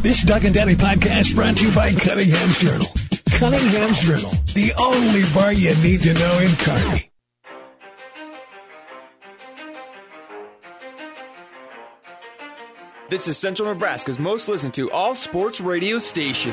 This Doug and Daddy podcast brought to you by Cunningham's Journal. Cunningham's Journal, the only bar you need to know in Kearney. This is Central Nebraska's most listened to all-sports radio station.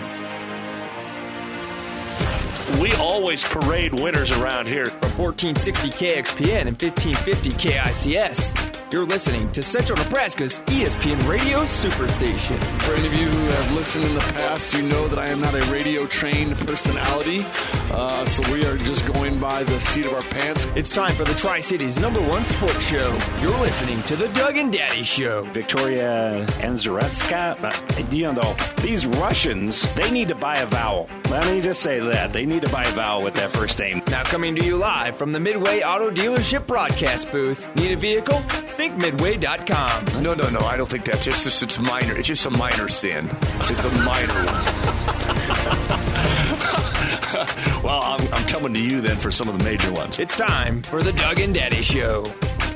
We always parade winners around here. From 1460 KXPN and 1550 KICS. You're listening to Central Nebraska's ESPN Radio Superstation. For any of you who have listened in the past, you know that I am not a radio-trained personality, so we are just going by the seat of our pants. It's time for the Tri-Cities #1 sports show. You're listening to the Doug and Daddy Show. Victoria Anzaretska, these Russians, they need to buy a vowel. Let me just say that. They need to buy a vowel with that first name. Now coming to you live from the Midway Auto Dealership broadcast booth. Need a vehicle? Think Midway.com. No, I don't think that's it's minor. It's just a minor sin. It's a minor one. Well, I'm coming to you then for some of the major ones. It's time for the Doug and Daddy Show.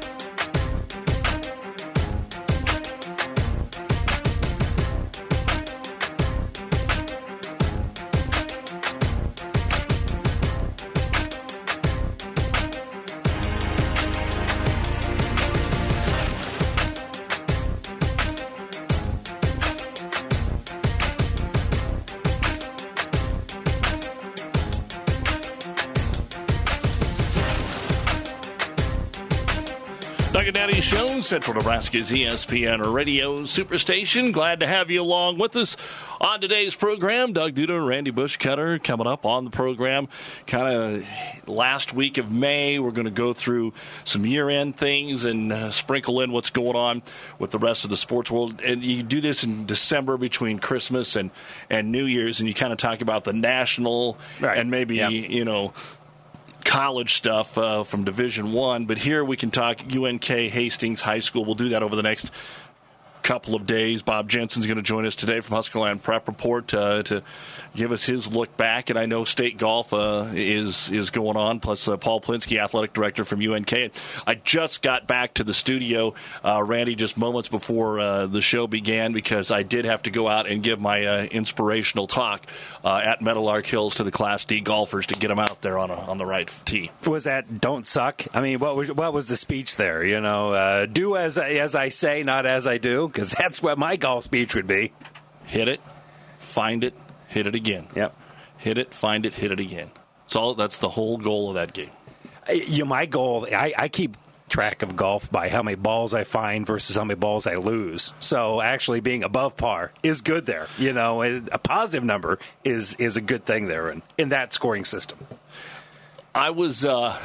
Doug and Daddy Show, Central Nebraska's ESPN Radio Superstation. Glad to have you along with us on today's program. Doug Duda and Randy Bushcutter coming up on the program. Kind of last week of May, we're going to go through some year-end things and sprinkle in what's going on with the rest of the sports world. And you do this in December between Christmas and New Year's, and you kind of talk about the national and maybe, college stuff from Division I, but here we can talk UNK Hastings High School. We'll do that over the next couple of days. Bob Jensen's going to join us today from Huskerland Prep Report to give us his look back. And I know state golf is going on, plus Paul Plinsky, athletic director from UNK. I just got back to the studio, Randy, just moments before the show began, because I did have to go out and give my inspirational talk at Meadowlark Hills to the Class D golfers to get them out there on the right tee. Was that don't suck? I mean, what was the speech there? You know, do as I say, not as I do, because that's what my golf speech would be. Hit it, find it, hit it again. Yep. Hit it, find it, hit it again. That's the whole goal of that game. My goal, I keep track of golf by how many balls I find versus how many balls I lose. So actually being above par is good there. You know, a positive number is a good thing there in that scoring system. I was. I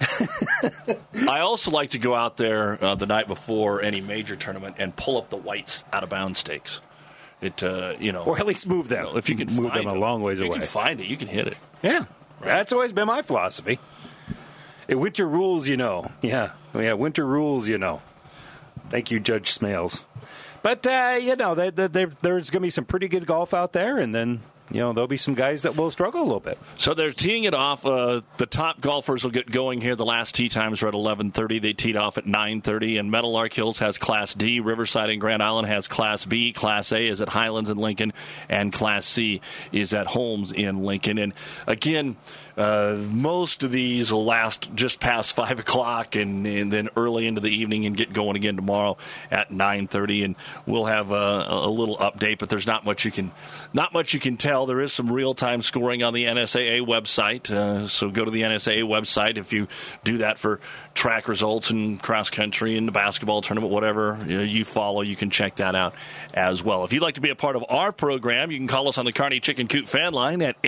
also like to go out there the night before any major tournament and pull up the whites out of bounds stakes. Or at least move them. If you can move them a long ways away. If you can find it, you can hit it. Yeah, right. That's always been my philosophy. Winter rules, you know. Yeah, winter rules, you know. Thank you, Judge Smales. But there's going to be some pretty good golf out there, and then. There'll be some guys that will struggle a little bit. So they're teeing it off. The top golfers will get going here. The last tee times are at 11:30. They teed off at 9:30. And Meadowlark Hills has Class D. Riverside and Grand Island has Class B. Class A is at Highlands in Lincoln. And Class C is at Holmes in Lincoln. And, again, most of these will last just past 5 o'clock and then early into the evening and get going again tomorrow at 9:30. And we'll have a little update, but there's not much you can tell. There is some real-time scoring on the NSAA website, so go to the NSAA website. If you do that for track results and cross-country and the basketball tournament, whatever you follow, you can check that out as well. If you'd like to be a part of our program, you can call us on the Kearney Chicken Coop fan line at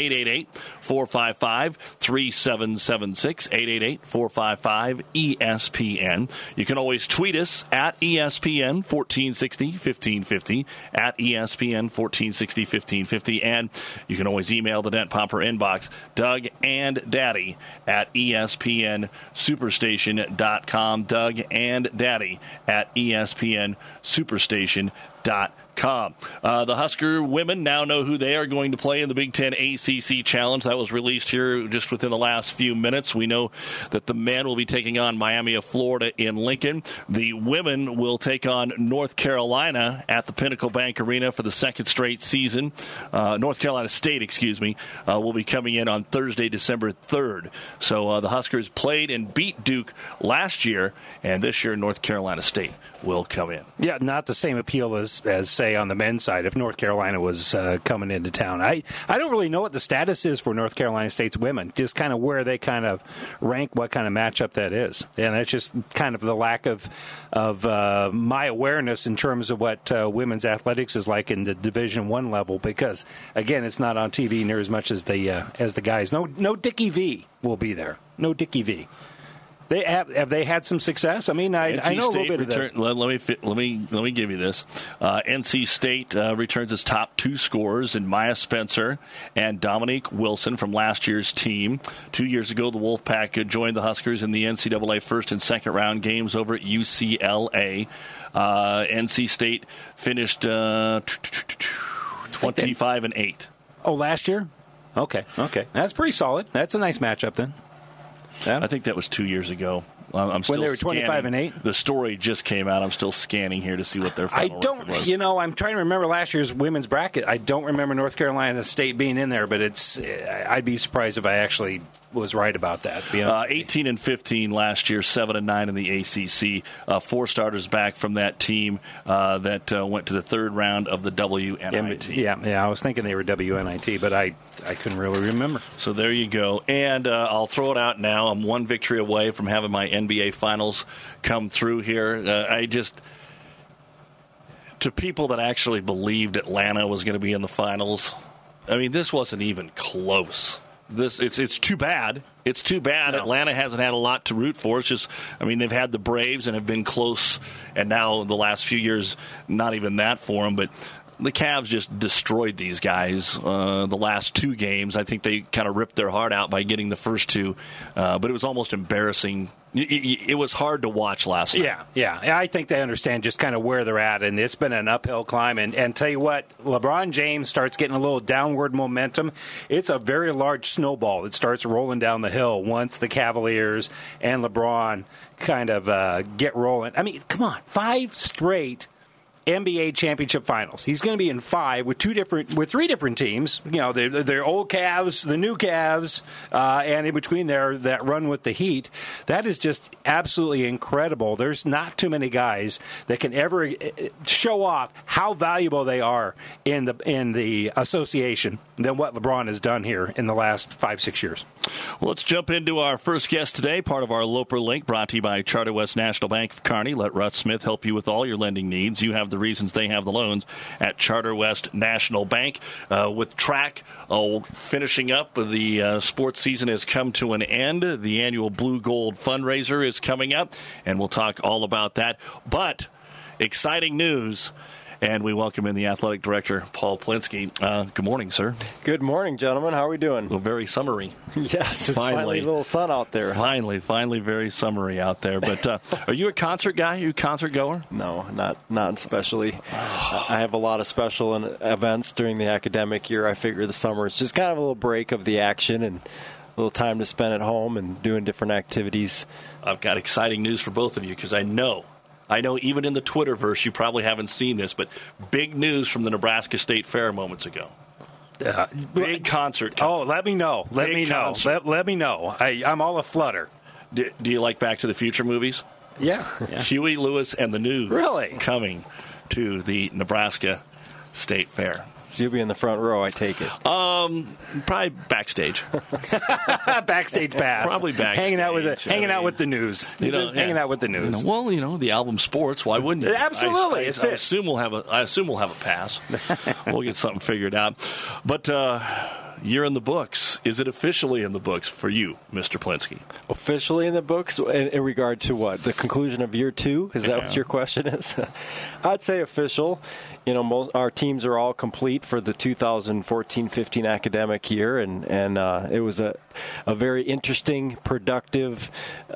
888-455-3776, 888-455-ESPN. You can always tweet us at ESPN 1460 1550, at ESPN 1460 1550, and you can always email the Dent Popper inbox, Doug and Daddy at ESPNSuperstation.com, Doug and Daddy at ESPNSuperstation.com. The Husker women now know who they are going to play in the Big Ten ACC Challenge. That was released here just within the last few minutes. We know that the men will be taking on Miami of Florida in Lincoln. The women will take on North Carolina at the Pinnacle Bank Arena for the second straight season. North Carolina State, will be coming in on Thursday, December 3rd. So the Huskers played and beat Duke last year, and this year North Carolina State will come in. Yeah, not the same appeal as say, on the men's side, if North Carolina was coming into town. I don't really know what the status is for North Carolina State's women, just kind of where they kind of rank, what kind of matchup that is. And that's just kind of the lack of my awareness in terms of what women's athletics is like in the Division I level, because, again, it's not on TV near as much as the guys. No Dickie V will be there. No Dickie V. Have they had some success? I mean, I know a little bit of that. Let me give you this. NC State returns its top two scorers in Maya Spencer and Dominique Wilson from last year's team. 2 years ago, the Wolfpack joined the Huskers in the NCAA first and second round games over at UCLA. NC State finished 25-8. Oh, last year? Okay. That's pretty solid. That's a nice matchup then. Yeah. I think that was 2 years ago. I'm still when they were 25-8. The story just came out. I'm still scanning here to see what their final record was. I'm trying to remember last year's women's bracket. I don't remember North Carolina State being in there, but I'd be surprised if I actually was right about that. 18-15 last year, 7-9 in the ACC. 4 starters back from that team that went to the third round of the WNIT. Yeah, I was thinking they were WNIT, but I couldn't really remember. So there you go. And I'll throw it out now. I'm one victory away from having my NBA Finals come through here. To people that actually believed Atlanta was going to be in the finals, I mean, this wasn't even close. It's too bad. It's too bad. No. Atlanta hasn't had a lot to root for. It's just, they've had the Braves and have been close, and now the last few years, not even that for them. But the Cavs just destroyed these guys the last 2 games. I think they kind of ripped their heart out by getting the first 2, but it was almost embarrassing. It was hard to watch last night. Yeah. I think they understand just kind of where they're at, and it's been an uphill climb. And tell you what, LeBron James starts getting a little downward momentum. It's a very large snowball that starts rolling down the hill once the Cavaliers and LeBron kind of get rolling. I mean, come on, 5 straight NBA championship finals. He's going to be in 5 with 3 different teams. Their old Cavs, the new Cavs, and in between there that run with the Heat. That is just absolutely incredible. There's not too many guys that can ever show off how valuable they are in the association than what LeBron has done here in the last 5-6 years. Well, let's jump into our first guest today, part of our Loper Link, brought to you by Charter West National Bank of Kearney. Let Russ Smith help you with all your lending needs. You have the reasons, they have the loans at Charter West National Bank. With track finishing up, the sports season has come to an end. The annual Blue Gold fundraiser is coming up, and we'll talk all about that. But exciting news. And we welcome in the athletic director, Paul Plinsky. Good morning, sir. Good morning, gentlemen. How are we doing? Well, very summery. Yes, it's finally a little sun out there. Finally very summery out there. But are you a concert guy? Are you a concert goer? No, not especially. I have a lot of special events during the academic year. I figure the summer is just kind of a little break of the action and a little time to spend at home and doing different activities. I've got exciting news for both of you because I know even in the Twitterverse you probably haven't seen this, but big news from the Nebraska State Fair moments ago. Big concert. Oh, let me know. Let me know. I'm all aflutter. Do you like Back to the Future movies? Yeah. Huey Lewis and the News. Really? Coming to the Nebraska State Fair. So you'll be in the front row, I take it. Probably backstage. Backstage pass. Probably backstage. Hanging out with the news. Hanging out with the news. Well, the album Sports. Why wouldn't you? Absolutely, I assume we'll have a pass. We'll get something figured out. But You're in the books. Is it officially in the books for you, Mr. Plinsky? Officially in the books in regard to what? The conclusion of year 2? Is that what your question is? I'd say official. Our teams are all complete for the 2014-15 academic year, and it was a very interesting, productive,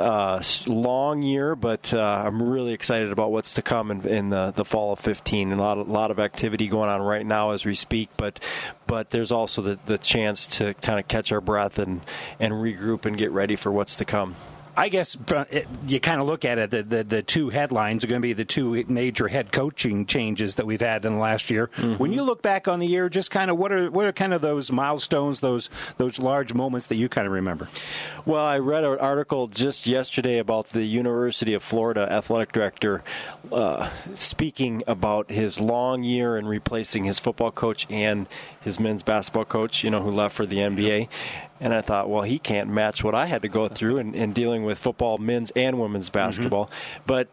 long year, but I'm really excited about what's to come in the fall of 15. And a lot of activity going on right now as we speak, but there's also the chance to kind of catch our breath and regroup and get ready for what's to come. I guess you kind of look at it, the two headlines are going to be the two major head coaching changes that we've had in the last year. Mm-hmm. When you look back on the year, just kind of what are kind of those milestones, those large moments that you kind of remember? Well, I read an article just yesterday about the University of Florida athletic director speaking about his long year and replacing his football coach and his men's basketball coach, who left for the NBA. And I thought, well, he can't match what I had to go through in dealing with football, men's and women's basketball. Mm-hmm. But,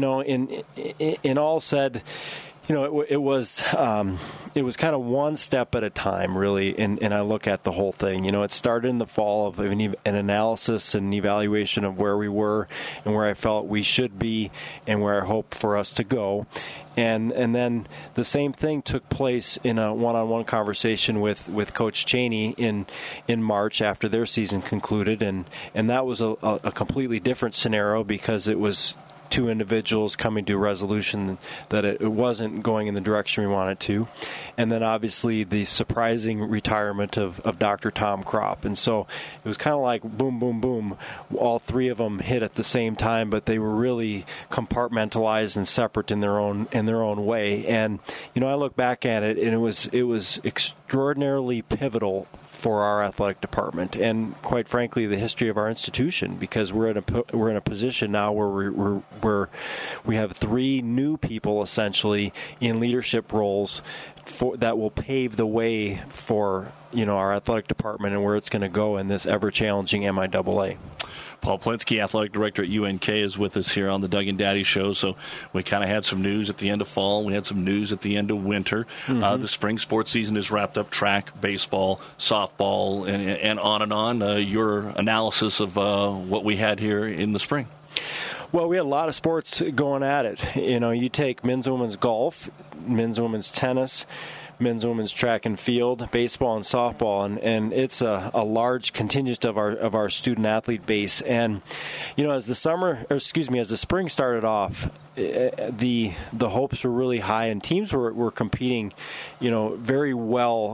in all said, it was kind of one step at a time, really, and I look at the whole thing. It started in the fall of an analysis and evaluation of where we were and where I felt we should be and where I hope for us to go. And then the same thing took place in a one-on-one conversation with Coach Chaney in March after their season concluded, and that was a completely different scenario because it was two individuals coming to a resolution that it wasn't going in the direction we wanted to. And then obviously the surprising retirement of Dr. Tom Kropp. And so it was kind of like boom, boom, boom. All three of them hit at the same time, but they were really compartmentalized and separate in their own way. And, I look back at it and it was extraordinarily pivotal for our athletic department and, quite frankly, the history of our institution, because we're in a position now where we have three new people essentially in leadership roles that will pave the way for our athletic department and where it's going to go in this ever-challenging MIAA. Paul Plinsky, athletic director at UNK, is with us here on the Doug and Daddy Show. So we kind of had some news at the end of fall. We had some news at the end of winter. Mm-hmm. The spring sports season is wrapped up: track, baseball, softball, and on and on. Your analysis of what we had here in the spring. Well, we had a lot of sports going at it. You take men's and women's golf, men's and women's tennis, men's and women's track and field, baseball and softball, and it's a large contingent of our student athlete base. And as the spring started off, the hopes were really high, and teams were competing, very well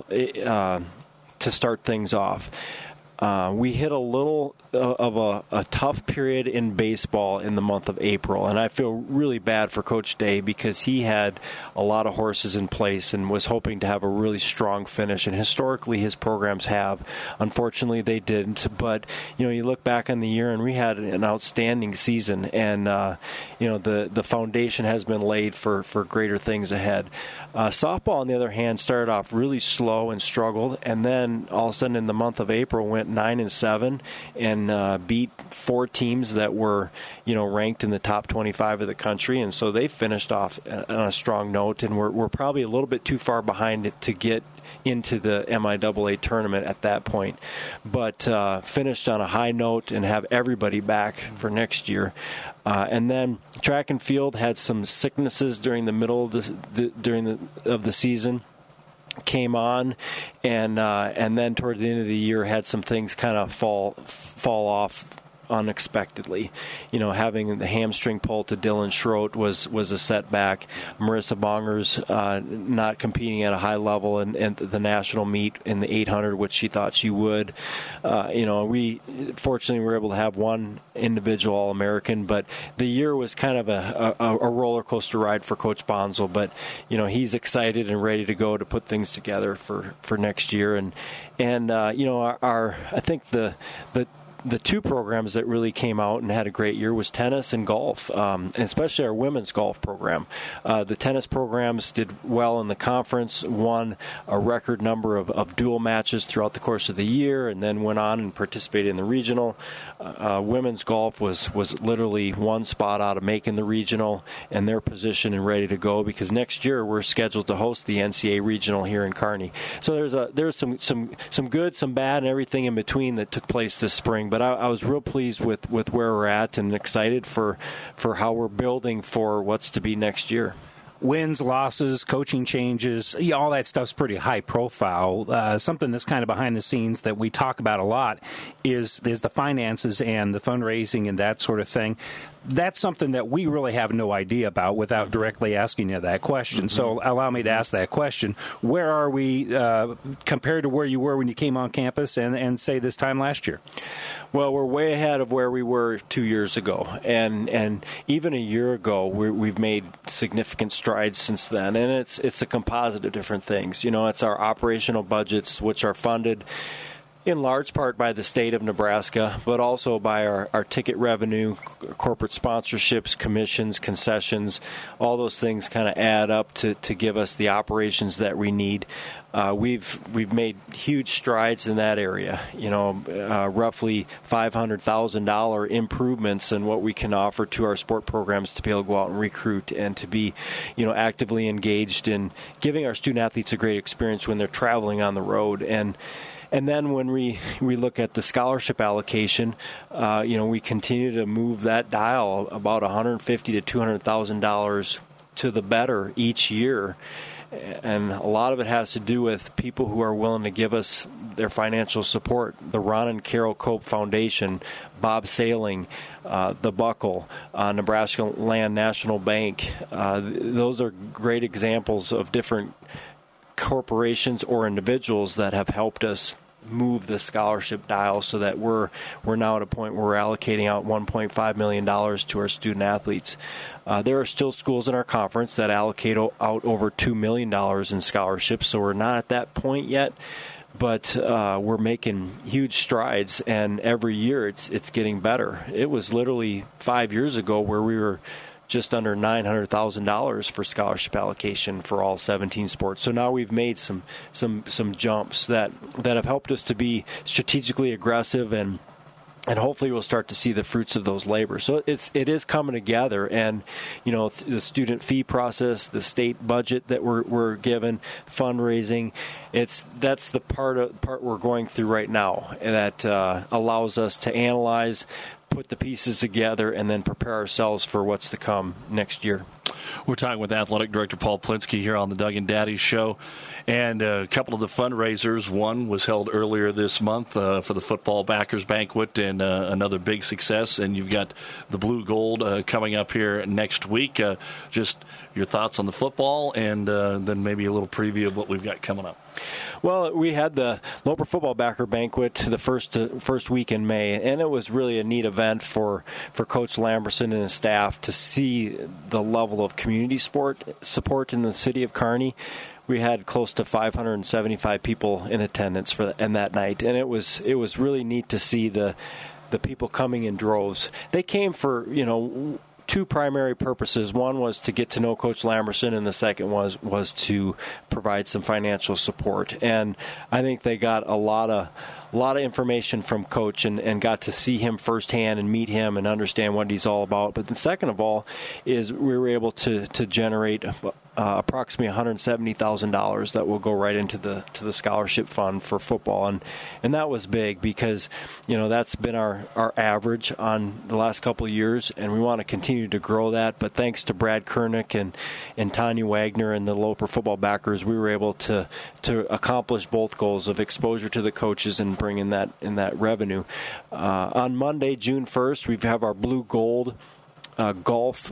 to start things off. We hit a little of a tough period in baseball in the month of April, and I feel really bad for Coach Day because he had a lot of horses in place and was hoping to have a really strong finish, and historically his programs have. Unfortunately, they didn't, but you look back on the year and we had an outstanding season, and the foundation has been laid for greater things ahead. Softball, on the other hand, started off really slow and struggled, and then all of a sudden in the month of April went 9-7 and beat 4 teams that were ranked in the top 25 of the country, and so they finished off on a strong note, and we're probably a little bit too far behind it to get into the MIAA tournament at that point, but finished on a high note and have everybody back for next year. And then track and field had some sicknesses during the middle of the season. Came on, and then toward the end of the year had some things kind of fall off unexpectedly. Having the hamstring pull to Dylan Schroet was a setback. Marissa Bonger's not competing at a high level in the national meet in the 800, which she thought she would. We fortunately were able to have one individual All-American, but the year was kind of a roller coaster ride for Coach Bonzel. But he's excited and ready to go to put things together for next year. And I think the the two programs that really came out and had a great year was tennis and golf, and especially our women's golf program. The tennis programs did well in the conference, won a record number of dual matches throughout the course of the year, and then went on and participated in the regional. Women's golf was literally one spot out of making the regional, and they're positioned and ready to go because next year we're scheduled to host the NCAA regional here in Kearney. So there's some good, some bad, and everything in between that took place this spring. But I was real pleased with where we're at and excited for how we're building for what's to be next year. Wins, losses, coaching changes, all that stuff's pretty high profile. Something that's kind of behind the scenes that we talk about a lot is the finances and the fundraising and that sort of thing. That's something that we really have no idea about without directly asking you that question. Mm-hmm. So allow me to ask that question. Where are we compared to where you were when you came on campus and say this time last year? Well, we're way ahead of where we were 2 years ago. And even a year ago, we've made significant strides since then. And it's a composite of different things. You know, it's our operational budgets, which are funded in large part by the state of Nebraska, but also by our ticket revenue, corporate sponsorships, commissions, concessions. All those things kind of add up to give us the operations that we need. We've made huge strides in that area. You know, roughly $500,000 improvements in what we can offer to our sport programs to be able to go out and recruit and to be, you know, actively engaged in giving our student athletes a great experience when they're traveling on the road. And then when we look at the scholarship allocation, you know, we continue to move that dial about $150,000 to $200,000 to the better each year. And a lot of it has to do with people who are willing to give us their financial support. The Ron and Carol Cope Foundation, Bob Sailing, the Buckle, Nebraska Land National Bank. Those are great examples of different corporations or individuals that have helped us move the scholarship dial so that we're now at a point where we're allocating out $1.5 million to our student athletes. There are still schools in our conference that allocate out over $2 million in scholarships, so we're not at that point yet. But we're making huge strides, and every year it's getting better. It was literally 5 years ago where we were just under $900,000 for scholarship allocation for all 17 sports. So now we've made some jumps that have helped us to be strategically aggressive, and hopefully we'll start to see the fruits of those labors. So it is coming together, and you know, the student fee process, the state budget that we're given, fundraising, that's the part we're going through right now, and that allows us to analyze, put the pieces together, and then prepare ourselves for what's to come next year. We're talking with Athletic Director Paul Plinsky here on the Doug and Daddy Show. And a couple of the fundraisers, one was held earlier this month for the Football Backers Banquet, and another big success. And you've got the Blue Gold coming up here next week. Just your thoughts on the football, and then maybe a little preview of what we've got coming up. Well, we had the Loper Football Backer Banquet the first week in May, and it was really a neat event for Coach Lamberson and his staff to see the level of community support in the city of Kearney. We had close to 575 people in attendance in that night, and it was really neat to see the people coming in droves. They came for, you know, two primary purposes. One was to get to know Coach Lamberson, and the second was to provide some financial support. And I think they got a lot of information from Coach and got to see him firsthand and meet him and understand what he's all about. But the second of all is we were able to generate approximately $170,000 that will go right into the scholarship fund for football, and that was big because, you know, that's been our average on the last couple of years, and we want to continue to grow that. But thanks to Brad Kernick and Tanya Wagner and the Loper Football Backers, we were able to accomplish both goals of exposure to the coaches and bring in that revenue. On Monday, June 1st, we have our Blue Gold golf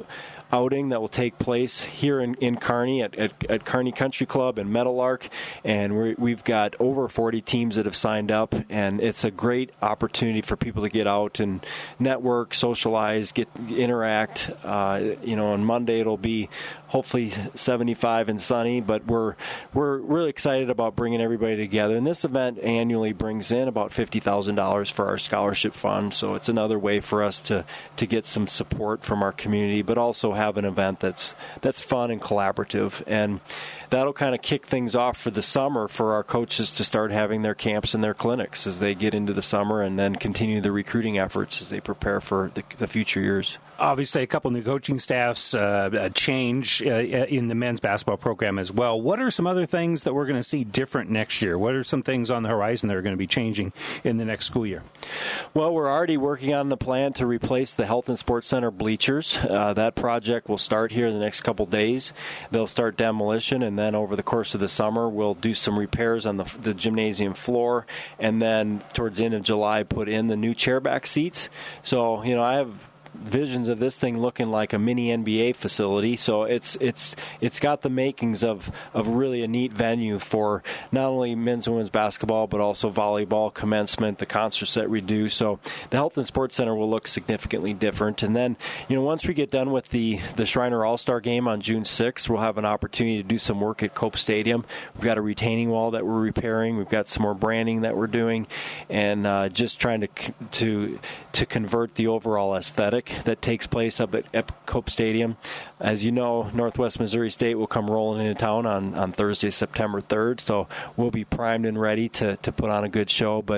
outing that will take place here in Kearney at Kearney Country Club and Meadowlark, and we've got over 40 teams that have signed up, and it's a great opportunity for people to get out and network, socialize, interact. On Monday it'll be hopefully 75 and sunny, but we're really excited about bringing everybody together. And this event annually brings in about $50,000 for our scholarship fund, so it's another way for us to get some support from our community, but also have an event that's fun and collaborative. And that'll kind of kick things off for the summer for our coaches to start having their camps and their clinics as they get into the summer, and then continue the recruiting efforts as they prepare for the future years. Obviously, a couple new coaching staffs, a change in the men's basketball program as well. What are some other things that we're going to see different next year? What are some things on the horizon that are going to be changing in the next school year? Well, we're already working on the plan to replace the Health and Sports Center bleachers. That project will start here in the next couple days. They'll start demolition, and then over the course of the summer, we'll do some repairs on the gymnasium floor, and then towards the end of July, put in the new chairback seats. So, I have visions of this thing looking like a mini NBA facility. So it's got the makings of really a neat venue for not only men's and women's basketball, but also volleyball, commencement, the concerts that we do. So the Health and Sports Center will look significantly different. And then, once we get done with the Shriner All-Star game on June 6th, we'll have an opportunity to do some work at Cope Stadium. We've got a retaining wall that we're repairing. We've got some more branding that we're doing, and just trying to convert the overall aesthetic that takes place up at Cope Stadium. As you know, Northwest Missouri State will come rolling into town on Thursday, September 3rd, so we'll be primed and ready to put on a good show. But,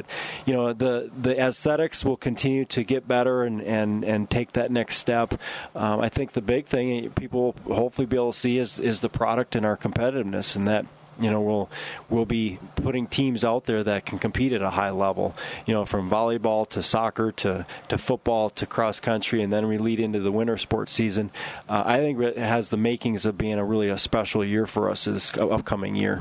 the aesthetics will continue to get better and take that next step. I think the big thing people will hopefully be able to see is the product and our competitiveness, and that we'll be putting teams out there that can compete at a high level, from volleyball to soccer to football to cross country, and then we lead into the winter sports season. I think it has the makings of being a special year for us this upcoming year.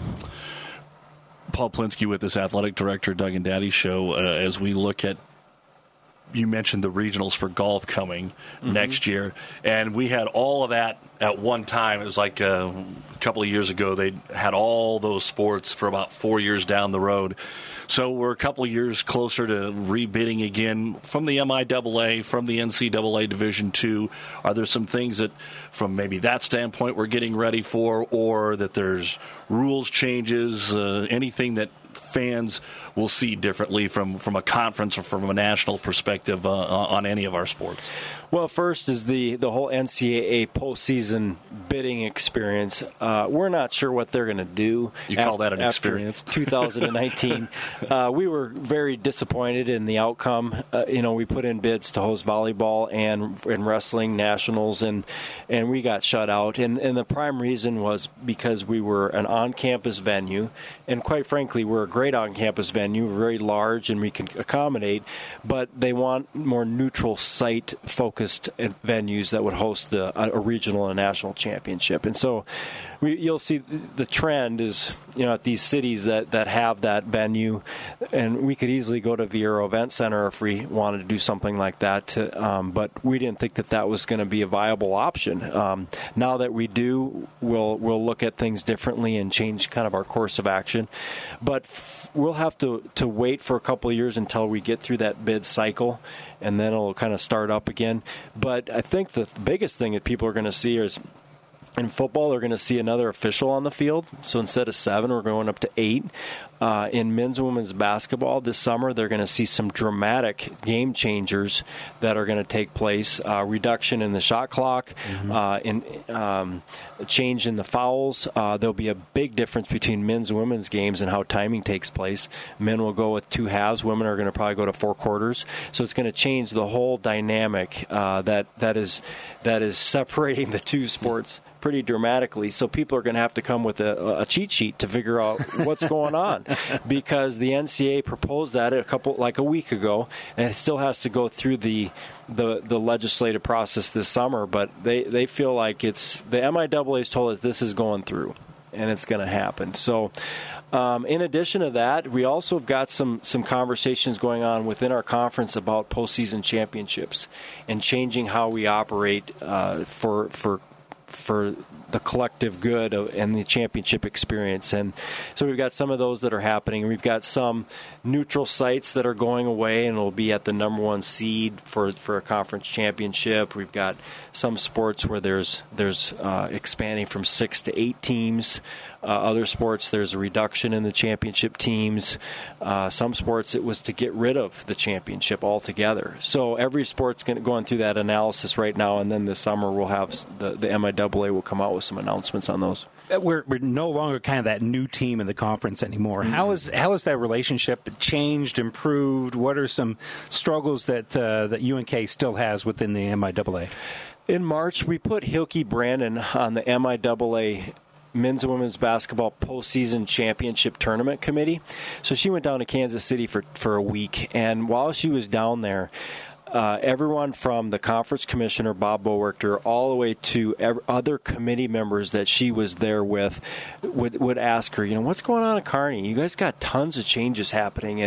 Paul Plinsky with this athletic director, Doug and Daddy show, as we look at, you mentioned the regionals for golf coming next year, and we had all of that at one time. It was like a couple of years ago. They had all those sports for about 4 years down the road. So we're a couple of years closer to rebidding again from the MIAA, from the NCAA Division II. Are there some things that, from maybe that standpoint, we're getting ready for, or that there's rules changes, anything that fans will see differently from a conference or from a national perspective on any of our sports? Well, first is the whole NCAA postseason bidding experience. We're not sure what they're going to do. You call that an experience? 2019. We were very disappointed in the outcome. We put in bids to host volleyball and wrestling nationals, and we got shut out. And the prime reason was because we were an on-campus venue, and quite frankly, we're a great on-campus venue. We're very large, and we can accommodate, but they want more neutral site-focused venues that would host a regional and national championship. And so you'll see the trend is, at these cities that have that venue, and we could easily go to Viero Event Center if we wanted to do something like that, but we didn't think that was going to be a viable option. Now that we do, we'll look at things differently and change kind of our course of action. But we'll have to wait for a couple of years until we get through that bid cycle, and then it'll kind of start up again. But I think the biggest thing that people are going to see is, in football, they're going to see another official on the field. So instead of 7, we're going up to 8. In men's and women's basketball this summer, they're going to see some dramatic game changers that are going to take place. Reduction in the shot clock, change in the fouls. There'll be a big difference between men's and women's games and how timing takes place. Men will go with 2 halves. Women are going to probably go to 4 quarters. So it's going to change the whole dynamic that is separating the two sports pretty dramatically. So people are going to have to come with a cheat sheet to figure out what's going on, because the NCAA proposed that a week ago, and it still has to go through the legislative process this summer. But they feel like the MIAA has told us this is going through, and it's going to happen. So In addition to that, we also have got some conversations going on within our conference about postseason championships and changing how we operate for the collective good and the championship experience. And so we've got some of those that are happening. We've got some neutral sites that are going away and will be at the number one seed for a conference championship. We've got some sports where there's expanding from 6 to 8 teams. Other sports, there's a reduction in the championship teams. Some sports, it was to get rid of the championship altogether. So every sport's going through that analysis right now, and then this summer we'll have the MIAA will come out with some announcements on those. We're no longer kind of that new team in the conference anymore. Mm-hmm. How has that relationship changed, improved? What are some struggles that UNK still has within the MIAA? In March, we put Hilke Brandon on the MIAA Men's and Women's Basketball Postseason Championship Tournament Committee. So she went down to Kansas City for a week, and while she was down there, everyone from the conference commissioner, Bob Bowerter, all the way to other committee members that she was there with would ask her, what's going on at Kearney? You guys got tons of changes happening,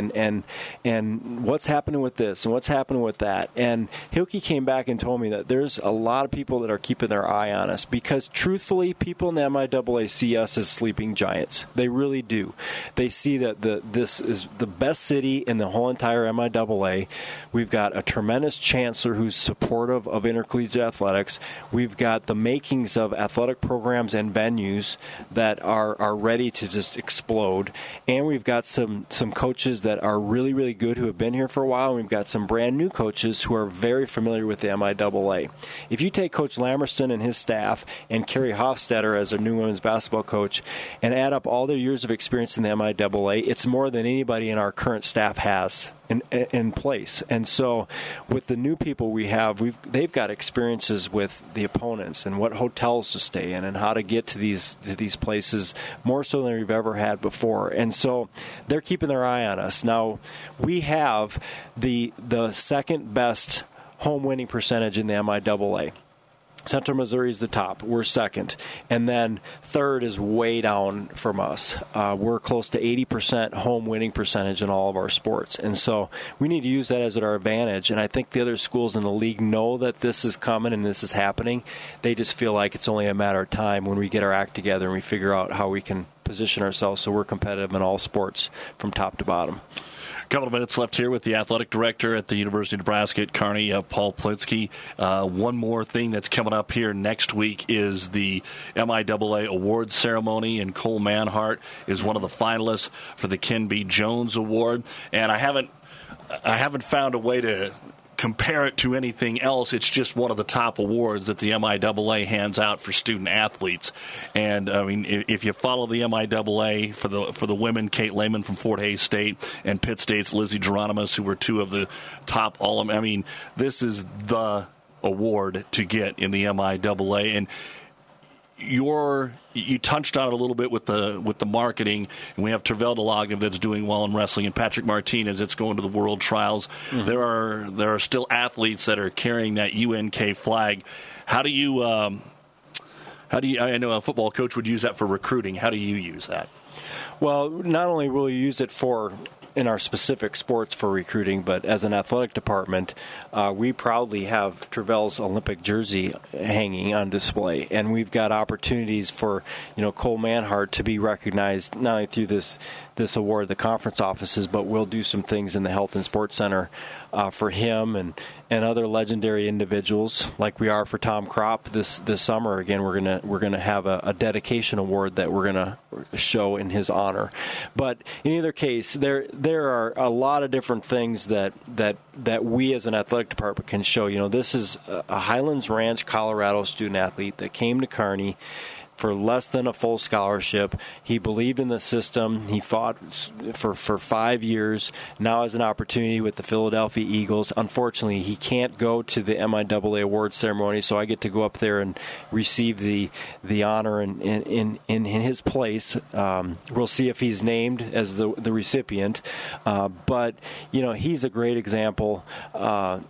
and what's happening with this and what's happening with that? And Hilke came back and told me that there's a lot of people that are keeping their eye on us because, truthfully, people in the MIAA see us as sleeping giants. They really do. They see that this is the best city in the whole entire MIAA. We've got a tremendous chancellor who's supportive of intercollegiate athletics. We've got the makings of athletic programs and venues that are ready to just explode. And we've got some coaches that are really, really good who have been here for a while. And we've got some brand new coaches who are very familiar with the MIAA. If you take Coach Lammerston and his staff and Carrie Hofstetter as our new women's basketball coach and add up all their years of experience in the MIAA, it's more than anybody in our current staff has in place. And so with the new people we have, they've got experiences with the opponents and what hotels to stay in and how to get to these places more so than we've ever had before. And so they're keeping their eye on us. Now, we have the second best home winning percentage in the MIAA. Central Missouri is the top. We're second. And then third is way down from us. We're close to 80% home winning percentage in all of our sports. And so we need to use that as our advantage. And I think the other schools in the league know that this is coming and this is happening. They just feel like it's only a matter of time when we get our act together and we figure out how we can position ourselves so we're competitive in all sports from top to bottom. Couple of minutes left here with the athletic director at the University of Nebraska at Kearney, Paul Plitzky. One more thing that's coming up here next week is the MIAA awards ceremony, and Cole Manhart is one of the finalists for the Ken B. Jones Award. And I haven't found a way to compare it to anything else. It's just one of the top awards that the MIAA hands out for student athletes. And I mean, if you follow the MIAA for the women, Kate Lehman from Fort Hays State and Pitt State's Lizzie Geronimus, who were two of the top I mean, this is the award to get in the MIAA. And you touched on it a little bit with the marketing, and we have Tervel Delagne that's doing well in wrestling, and Patrick Martinez that's going to the world trials. Mm-hmm. There are still athletes that are carrying that UNK flag. How do you I know a football coach would use that for recruiting. How do you use that? Well, not only will you use it in our specific sports for recruiting, but as an athletic department, we proudly have Tervel's Olympic jersey hanging on display, and we've got opportunities for Cole Manhart to be recognized not only through this award, the conference offices, but we'll do some things in the Health and Sports Center for him and other legendary individuals like we are for Tom Kropp this summer. Again, we're gonna have a dedication award that we're gonna show in his honor. But in either case, there are a lot of different things that we as an athletic department can show. This is a Highlands Ranch, Colorado student athlete that came to Kearney for less than a full scholarship. He believed in the system. He fought for 5 years. Now has an opportunity with the Philadelphia Eagles. Unfortunately, he can't go to the MIAA awards ceremony, so I get to go up there and receive the honor in his place. We'll see if he's named as the recipient. But he's a great example.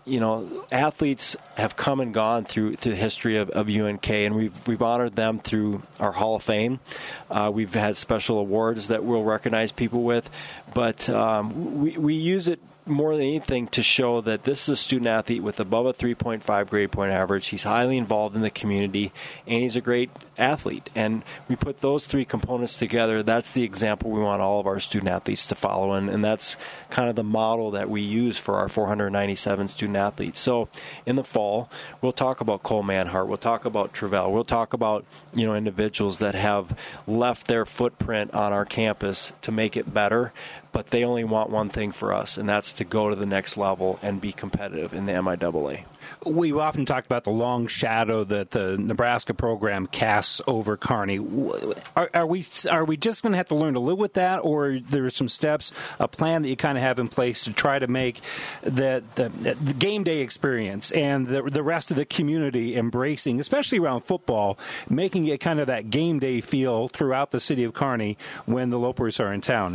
Athletes have come and gone through the history of UNK, and we've honored them through our Hall of Fame. We've had special awards that we'll recognize people with, but we use it more than anything to show that this is a student athlete with above a 3.5 grade point average. He's highly involved in the community, and he's a great athlete. And we put those three components together. That's the example we want all of our student athletes to follow, and that's kind of the model that we use for our 497 student athletes. So in the fall, we'll talk about Cole Manhart. We'll talk about Travell. We'll talk about individuals that have left their footprint on our campus to make it better, but they only want one thing for us, and that's to go to the next level and be competitive in the MIAA. We've often talked about the long shadow that the Nebraska program casts over Kearney. Are we just going to have to learn to live with that, or there are some steps, a plan that you kind of have in place to try to make the game day experience and the rest of the community embracing, especially around football, making it kind of that game day feel throughout the city of Kearney when the Lopers are in town?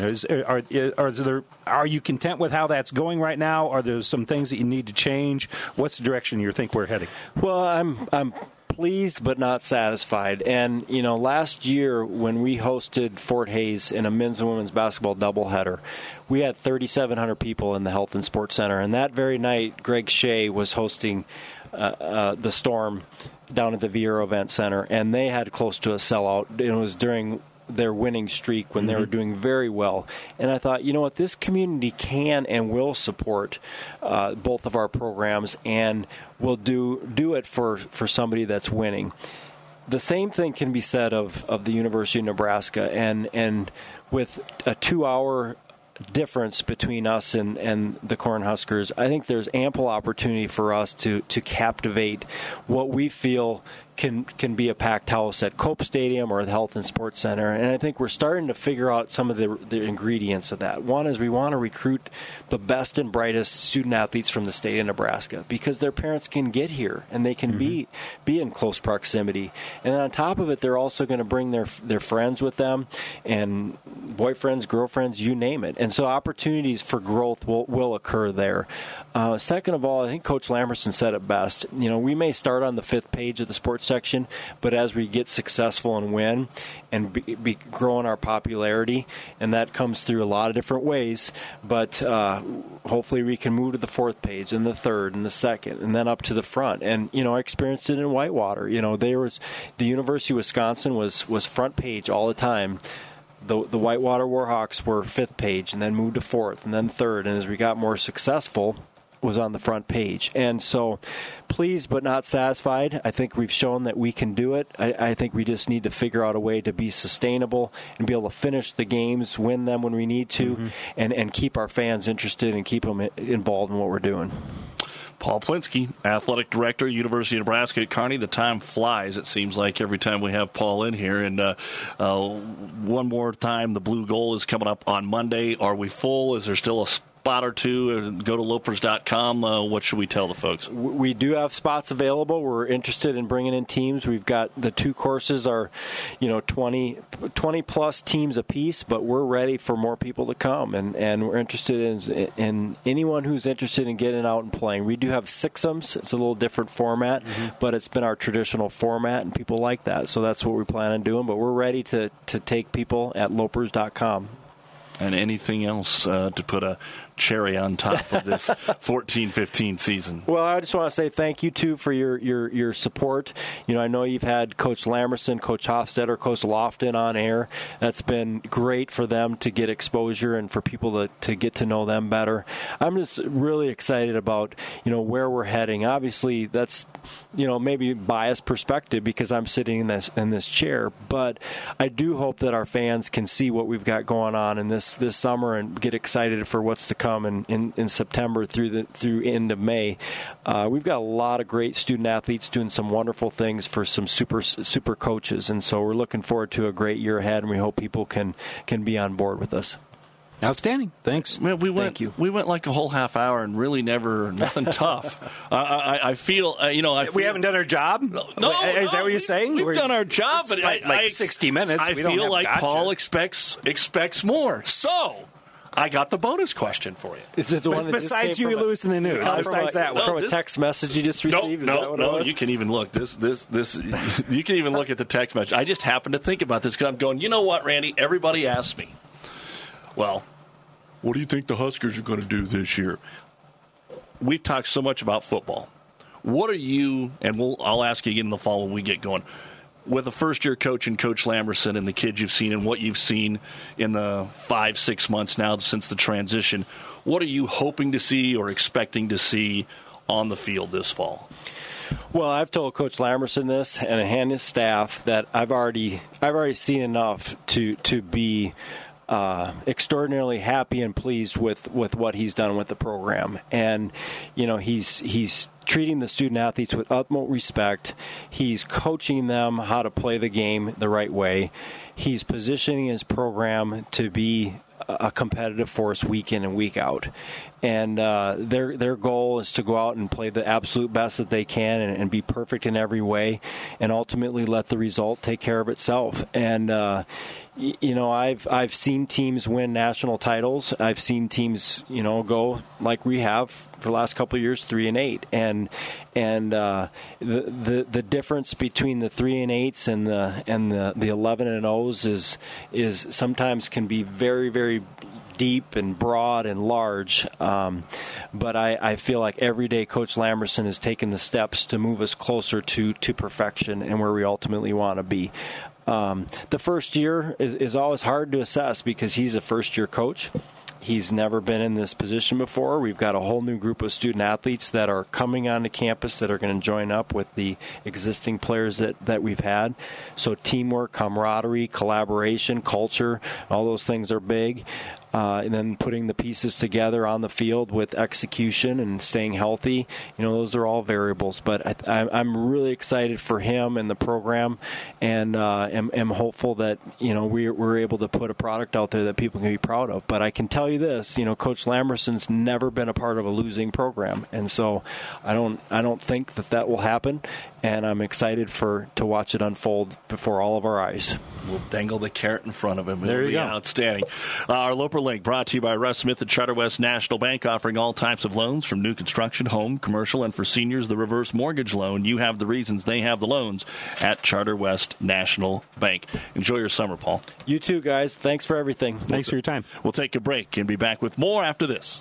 Are you content with how that's going right now? Are there some things that you need to change? What's the direction you think we're heading? Well, I'm pleased but not satisfied. And, last year when we hosted Fort Hays in a men's and women's basketball doubleheader, we had 3,700 people in the Health and Sports Center. And that very night, Greg Shea was hosting the Storm down at the Viero Event Center, and they had close to a sellout. It was during their winning streak when they were doing very well. And I thought, this community can and will support both of our programs and will do it for somebody that's winning. The same thing can be said of the University of Nebraska, and with a 2-hour difference between us and the Cornhuskers, I think there's ample opportunity for us to captivate what we feel can be a packed house at Cope Stadium or the Health and Sports Center. And I think we're starting to figure out some of the ingredients of that. One is we want to recruit the best and brightest student athletes from the state of Nebraska because their parents can get here and they can be in close proximity. And then on top of it, they're also going to bring their friends with them and boyfriends, girlfriends, you name it. And so opportunities for growth will occur there. Second of all, I think Coach Lamberson said it best. We may start on the 5th page of the sports section, but as we get successful and win and be growing our popularity, and that comes through a lot of different ways, but hopefully we can move to the 4th page and the 3rd and the 2nd and then up to the front. And I experienced it in Whitewater. The University of Wisconsin was front page all the time. The Whitewater Warhawks were 5th page and then moved to 4th and then 3rd, and as we got more successful, was on the front page. And so pleased but not satisfied. I think we've shown that we can do it. I think we just need to figure out a way to be sustainable and be able to finish the games, win them when we need to, and keep our fans interested and keep them involved in what we're doing. Paul Plinsky, Athletic Director, University of Nebraska at Kearney. The time flies, it seems like, every time we have Paul in here. And one more time, the Blue Goal is coming up on Monday. Are we full? Is there still a spot or two? Go to lopers.com. What should we tell the folks? We do have spots available. We're interested in bringing in teams. We've got the 2 courses are 20 plus teams apiece, but we're ready for more people to come, and we're interested in anyone who's interested in getting out and playing. We do have sixums. It's a little different format, but it's been our traditional format, and people like that, so that's what we plan on doing. But we're ready to take people at lopers.com. And anything else to put a cherry on top of this 14-15 season? Well, I just want to say thank you, too, for your support. I know you've had Coach Lamberson, Coach Hofstetter, Coach Lofton on air. That's been great for them to get exposure and for people to get to know them better. I'm just really excited about, where we're heading. Obviously, that's, maybe biased perspective because I'm sitting in this chair, but I do hope that our fans can see what we've got going on in this summer and get excited for what's to come in September through end of May. We've got a lot of great student athletes doing some wonderful things for some super coaches, and so we're looking forward to a great year ahead, and we hope people can be on board with us. Outstanding. Thanks. Man, Thank you. We went like a whole half hour and really nothing tough. I feel, we haven't done our job? No. Is that what you're saying? We've done our job, but like 60 minutes. I feel like Paul expects more. So I got the bonus question for you. Is it the one that Besides Huey Lewis in the news, besides that one. From a text message you just received? No, you can even look. This. You can even look at the text message. I just happened to think about this because I'm going, you know what, Randy? Everybody asks me, well, what do you think the Huskers are going to do this year? We've talked so much about football. What are you, and I'll ask you again in the fall when we get going, with a first-year coach and Coach Lamberson and the kids you've seen and what you've seen in the 5-6 months now since the transition, what are you hoping to see or expecting to see on the field this fall? Well, I've told Coach Lamberson this and his staff that I've already seen enough to be extraordinarily happy and pleased with what he's done with the program. And, he's treating the student athletes with utmost respect. He's coaching them how to play the game the right way. He's positioning his program to be a competitive force week in and week out. And their goal is to go out and play the absolute best that they can and be perfect in every way and ultimately let the result take care of itself. And, I've seen teams win national titles. I've seen teams, go like we have for the last couple of years, 3-8. And the difference between the 3-8s and the 11-0s is sometimes can be very, very deep and broad and large, but I feel like every day Coach Lamberson has taken the steps to move us closer to perfection and where we ultimately want to be. The first year is always hard to assess because he's a first-year coach. He's never been in this position before. We've got a whole new group of student athletes that are coming onto campus that are going to join up with the existing players that we've had. So teamwork, camaraderie, collaboration, culture, all those things are big. And then putting the pieces together on the field with execution and staying healthy, those are all variables. But I'm really excited for him and the program, and am hopeful that we're able to put a product out there that people can be proud of. But I can tell you this, Coach Lamberson's never been a part of a losing program, and so I don't think that will happen. And I'm excited to watch it unfold before all of our eyes. We'll dangle the carrot in front of him. There you go. Outstanding. Our Loper Link brought to you by Russ Smith at Charter West National Bank, offering all types of loans from new construction, home, commercial, and for seniors, the reverse mortgage loan. You have the reasons, they have the loans at Charter West National Bank. Enjoy your summer, Paul. You too, guys. Thanks for everything. Thanks for your time. We'll take a break and be back with more after this.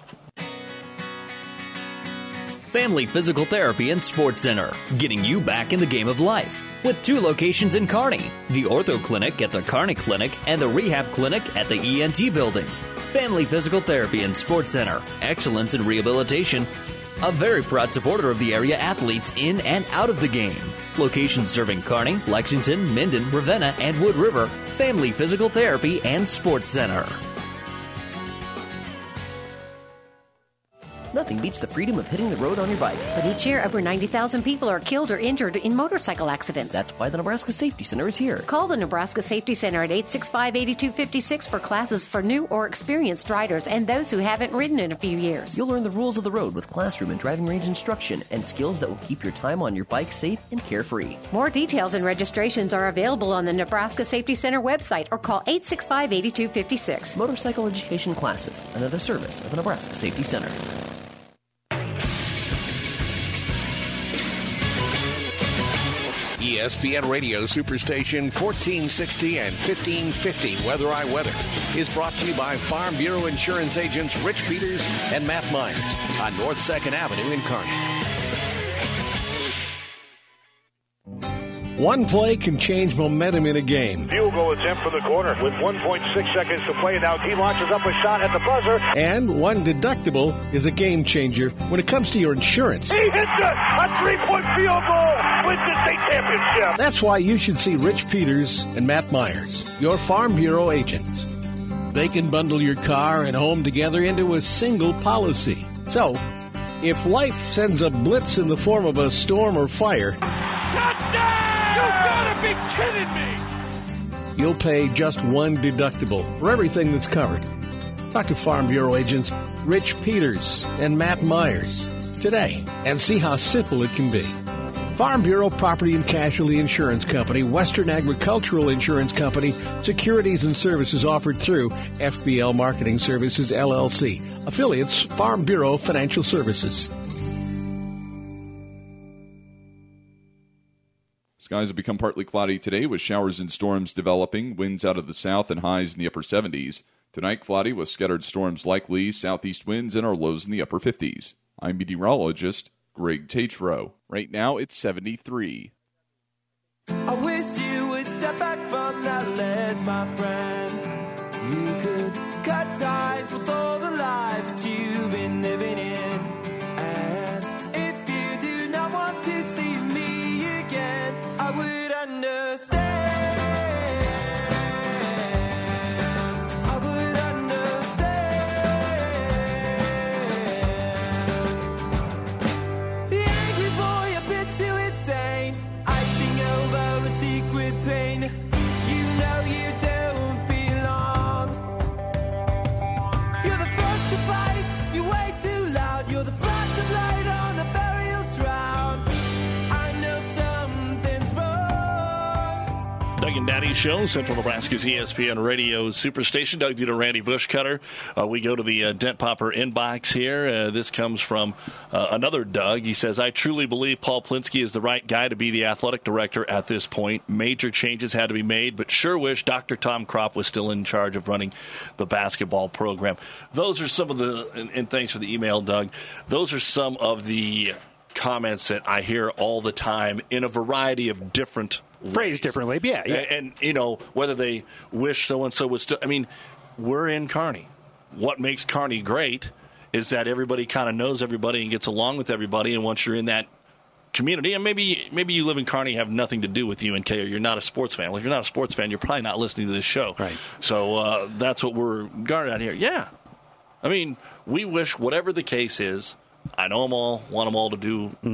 Family Physical Therapy and Sports Center, getting you back in the game of life. With 2 locations in Kearney, the Ortho Clinic at the Kearney Clinic and the Rehab Clinic at the ENT Building. Family Physical Therapy and Sports Center, excellence in rehabilitation. A very proud supporter of the area athletes in and out of the game. Locations serving Kearney, Lexington, Minden, Ravenna, and Wood River. Family Physical Therapy and Sports Center. Nothing beats the freedom of hitting the road on your bike. But each year, over 90,000 people are killed or injured in motorcycle accidents. That's why the Nebraska Safety Center is here. Call the Nebraska Safety Center at 865-8256 for classes for new or experienced riders and those who haven't ridden in a few years. You'll learn the rules of the road with classroom and driving range instruction and skills that will keep your time on your bike safe and carefree. More details and registrations are available on the Nebraska Safety Center website or call 865-8256. Motorcycle education classes, another service of the Nebraska Safety Center. ESPN Radio Superstation 1460 and 1550 Weather I Weather is brought to you by Farm Bureau Insurance agents Rich Peters and Matt Myers on North 2nd Avenue in Kearney. One play can change momentum in a game. Field goal attempt for the corner with 1.6 seconds to play. Now he launches up a shot at the buzzer. And one deductible is a game changer when it comes to your insurance. He hits a 3-point field goal with the state championship. That's why you should see Rich Peters and Matt Myers, your Farm Bureau agents. They can bundle your car and home together into a single policy. So, if life sends a blitz in the form of a storm or fire, touchdown! You gotta be kidding me! You'll pay just one deductible for everything that's covered. Talk to Farm Bureau agents Rich Peters and Matt Myers today and see how simple it can be. Farm Bureau Property and Casualty Insurance Company, Western Agricultural Insurance Company, securities and services offered through FBL Marketing Services, LLC. Affiliates, Farm Bureau Financial Services. Skies have become partly cloudy today with showers and storms developing, winds out of the south and highs in the upper 70s. Tonight, cloudy with scattered storms likely, southeast winds and our lows in the upper 50s. I'm meteorologist Greg Tatro. Right now, it's 73. I wish you would step back from that ledge, my friend. You could cut ties with all the lies that you've been living in. And if you do not want to see me again, I would understand. I would understand. The angry boy, a bit too insane, icing over a secret pain. You know you don't belong. You're the first to fight, you're way too loud. You're the flash of light on a burial shroud. I know something's wrong. Doug and Daddy Show, Central Nebraska's ESPN Radio Superstation. Doug Dieter, Randy Bushcutter. We go to the Dent Popper inbox here. This comes from another Doug. He says, I truly believe Paul Plinski is the right guy to be the athletic director at this point. Major changes had to be made, but sure wish Dr. Tom Kropp was still in charge of running the basketball program. Those are some of the, and thanks for the email, Doug. Those are some of the comments that I hear all the time in a variety of different phrased differently, yeah. And, you know, whether they wish so-and-so was still, I mean, we're in Kearney. What makes Kearney great is that everybody kind of knows everybody and gets along with everybody, and once you're in that community, and maybe you live in Kearney, have nothing to do with UNK, or you're not a sports fan. Well, if you're not a sports fan, you're probably not listening to this show. Right. So that's what we're guarded out here. Yeah. I mean, we wish whatever the case is, I know them all, want them all to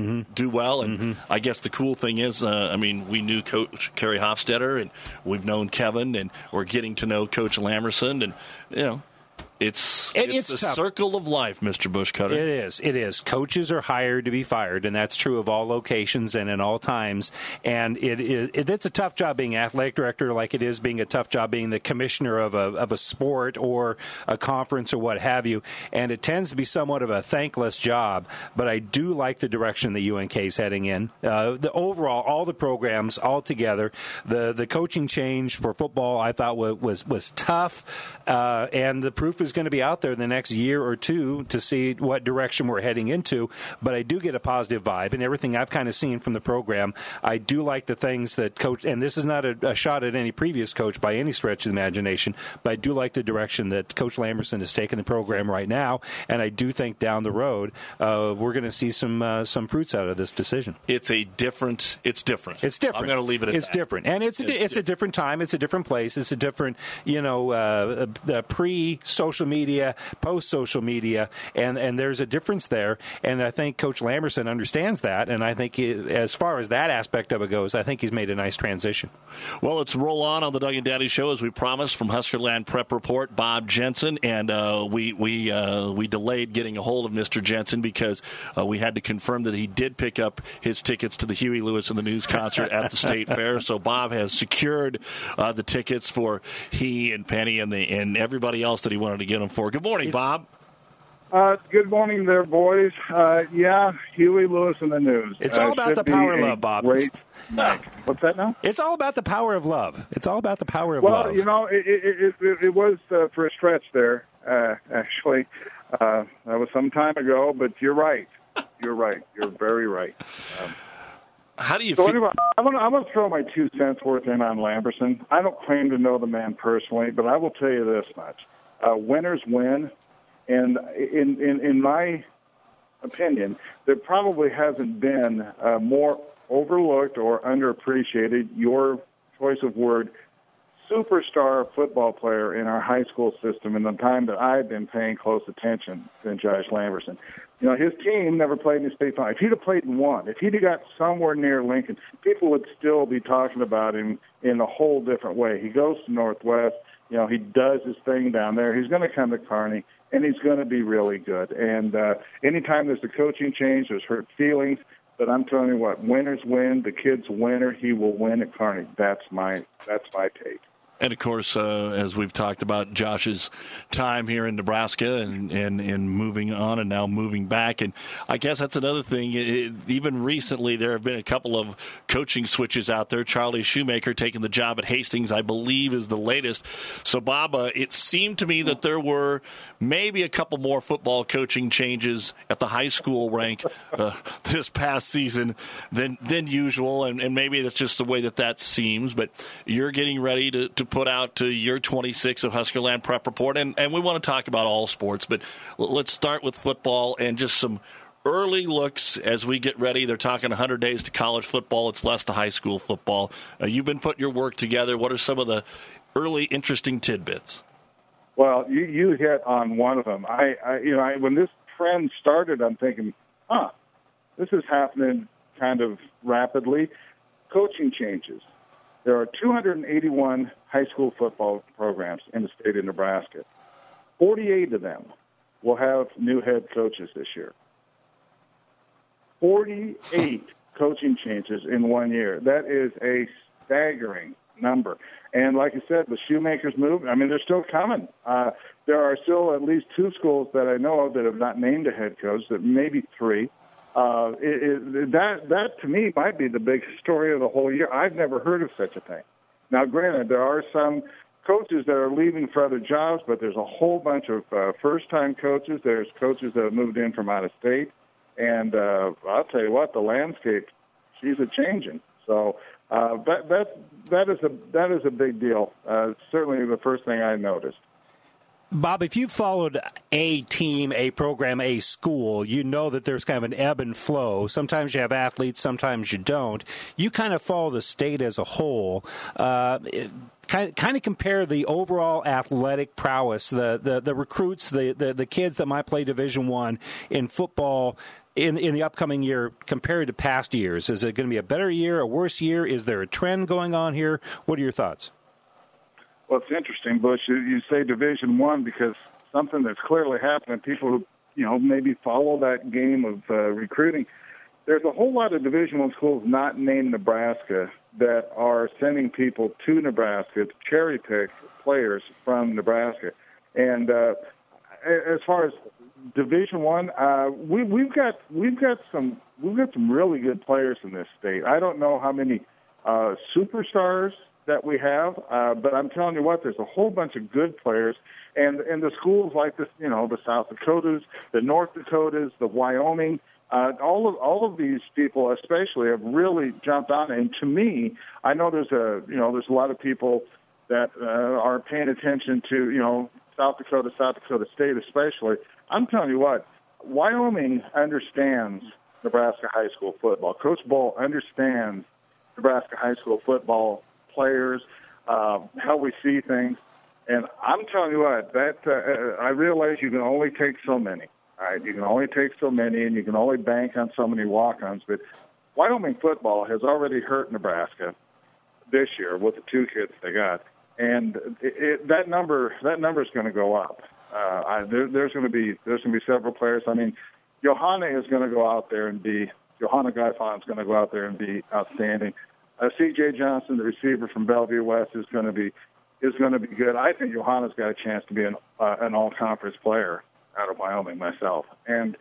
do well, and I guess the cool thing is, I mean, we knew Coach Kerry Hofstetter, and we've known Kevin, and we're getting to know Coach Lamerson, and, you know, it's the tough. Circle of life, Mr. Bushcutter. It is. Coaches are hired to be fired, and that's true of all locations and in all times. And it's a tough job being athletic director, like it is being a tough job being the commissioner of a sport or a conference or what have you. And it tends to be somewhat of a thankless job. But I do like the direction that UNK is heading in. The overall, all the programs all together, the coaching change for football, I thought was tough, and the proof is going to be out there in the next year or two to see what direction we're heading into. But I do get a positive vibe, and everything I've kind of seen from the program, I do like the things that Coach, and this is not a shot at any previous coach by any stretch of the imagination, but I do like the direction that Coach Lamerson has taken the program right now, and I do think down the road we're going to see some fruits out of this decision. It's different. I'm going to leave it at that. It's different, and it's a different time. It's a different place. It's a different, pre-social media, post-social media, and there's a difference there. And I think Coach Lamerson understands that, and I think as far as that aspect of it goes, I think he's made a nice transition. Well, let's roll on the Doug and Daddy Show as we promised from Huskerland Prep Report, Bob Jensen, and we delayed getting a hold of Mr. Jensen because we had to confirm that he did pick up his tickets to the Huey Lewis and the News concert at the State Fair. So Bob has secured the tickets for he and Penny and everybody else that he wanted to get them for. Good morning, Bob. Good morning there, boys. Huey Lewis and the News. It's all about the power of love, Bob. Great night. What's that now? It's all about the power of love. It's all about the power of love. Well, you know, it was for a stretch there, actually. That was some time ago, but you're right. You're right. You're very right. How do you feel? Anyway, I'm going to throw my 2 cents worth in on Lamberson. I don't claim to know the man personally, but I will tell you this much. Winners win. And in my opinion, there probably hasn't been a more overlooked or underappreciated, your choice of word, superstar football player in our high school system in the time that I've been paying close attention than Josh Lamberson. You know, his team never played in the state final. If he'd have played and won, if he'd have got somewhere near Lincoln, people would still be talking about him in a whole different way. He goes to Northwest. You know, he does his thing down there. He's going to come to Kearney, and he's going to be really good. And anytime there's a coaching change, there's hurt feelings. But I'm telling you what, winners win. The kid's a winner. He will win at Kearney. That's my take. And, of course, as we've talked about Josh's time here in Nebraska and moving on and now moving back. And I guess that's another thing. Even recently, there have been a couple of coaching switches out there. Charlie Shoemaker taking the job at Hastings, I believe, is the latest. So, Bob, it seemed to me that there were maybe a couple more football coaching changes at the high school rank this past season than usual. And maybe that's just the way that seems. But you're getting ready to put out year 26 of Huskerland Prep Report, and we want to talk about all sports, but let's start with football and just some early looks as we get ready. They're talking 100 days to college football. It's less to high school football. You've been putting your work together. What are some of the early interesting tidbits? Well, you hit on one of them. When this trend started, I'm thinking, this is happening kind of rapidly. Coaching changes. There are 281 high school football programs in the state of Nebraska. 48 of them will have new head coaches this year. 48 coaching changes in 1 year. That is a staggering number. And like I said, the Shoemaker's move, they're still coming. There are still at least 2 schools that I know of that have not named a head coach, that maybe 3. That to me might be the big story of the whole year. I've never heard of such a thing. Now, granted, there are some coaches that are leaving for other jobs, but there's a whole bunch of first-time coaches. There's coaches that have moved in from out of state, and I'll tell you what, the landscape, she's a-changing. So that is a big deal. Certainly, the first thing I noticed. Bob, if you followed a team, a program, a school, you know that there's kind of an ebb and flow. Sometimes you have athletes, sometimes you don't. You kind of follow the state as a whole. Kind of compare the overall athletic prowess, the recruits, the kids that might play Division I in football in the upcoming year compared to past years. Is it going to be a better year, a worse year? Is there a trend going on here? What are your thoughts? Well, it's interesting, Bush. You say Division I because something that's clearly happening. People who, maybe follow that game of recruiting. There's a whole lot of Division I schools not named Nebraska that are sending people to Nebraska to cherry pick players from Nebraska. And as far as Division I, we've got some really good players in this state. I don't know how many superstars that we have, but I'm telling you what, there's a whole bunch of good players, and the schools like this, the South Dakotas, the North Dakotas, the Wyoming, all of these people especially have really jumped on. And to me, I know there's a lot of people that are paying attention to South Dakota State especially. I'm telling you what, Wyoming understands Nebraska high school football. Coach Bull understands Nebraska high school football players, how we see things. And I'm telling you what, I realize you can only take so many. All right, you can only take so many, and you can only bank on so many walk-ons. But Wyoming football has already hurt Nebraska this year with the 2 kids they got, and that number is going to go up. There's going to be several players. Johanna is going to go out there and be Johanna Gaifon is going to go out there and be outstanding. C.J. Johnson, the receiver from Bellevue West, is going to be good. I think Johanna's got a chance to be an all-conference player out of Wyoming myself. And,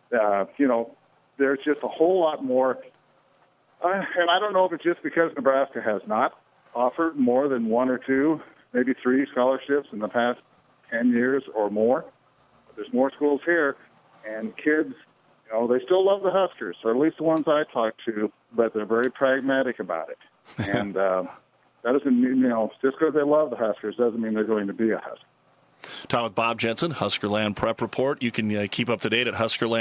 there's just a whole lot more. And I don't know if it's just because Nebraska has not offered more than 1 or 2, maybe 3 scholarships in the past 10 years or more. But there's more schools here, and kids, they still love the Huskers, or at least the ones I talk to, but they're very pragmatic about it. And that doesn't mean, just because they love the Huskers doesn't mean they're going to be a Husker. Talking with Bob Jensen, Huskerland Prep Report. You can keep up to date at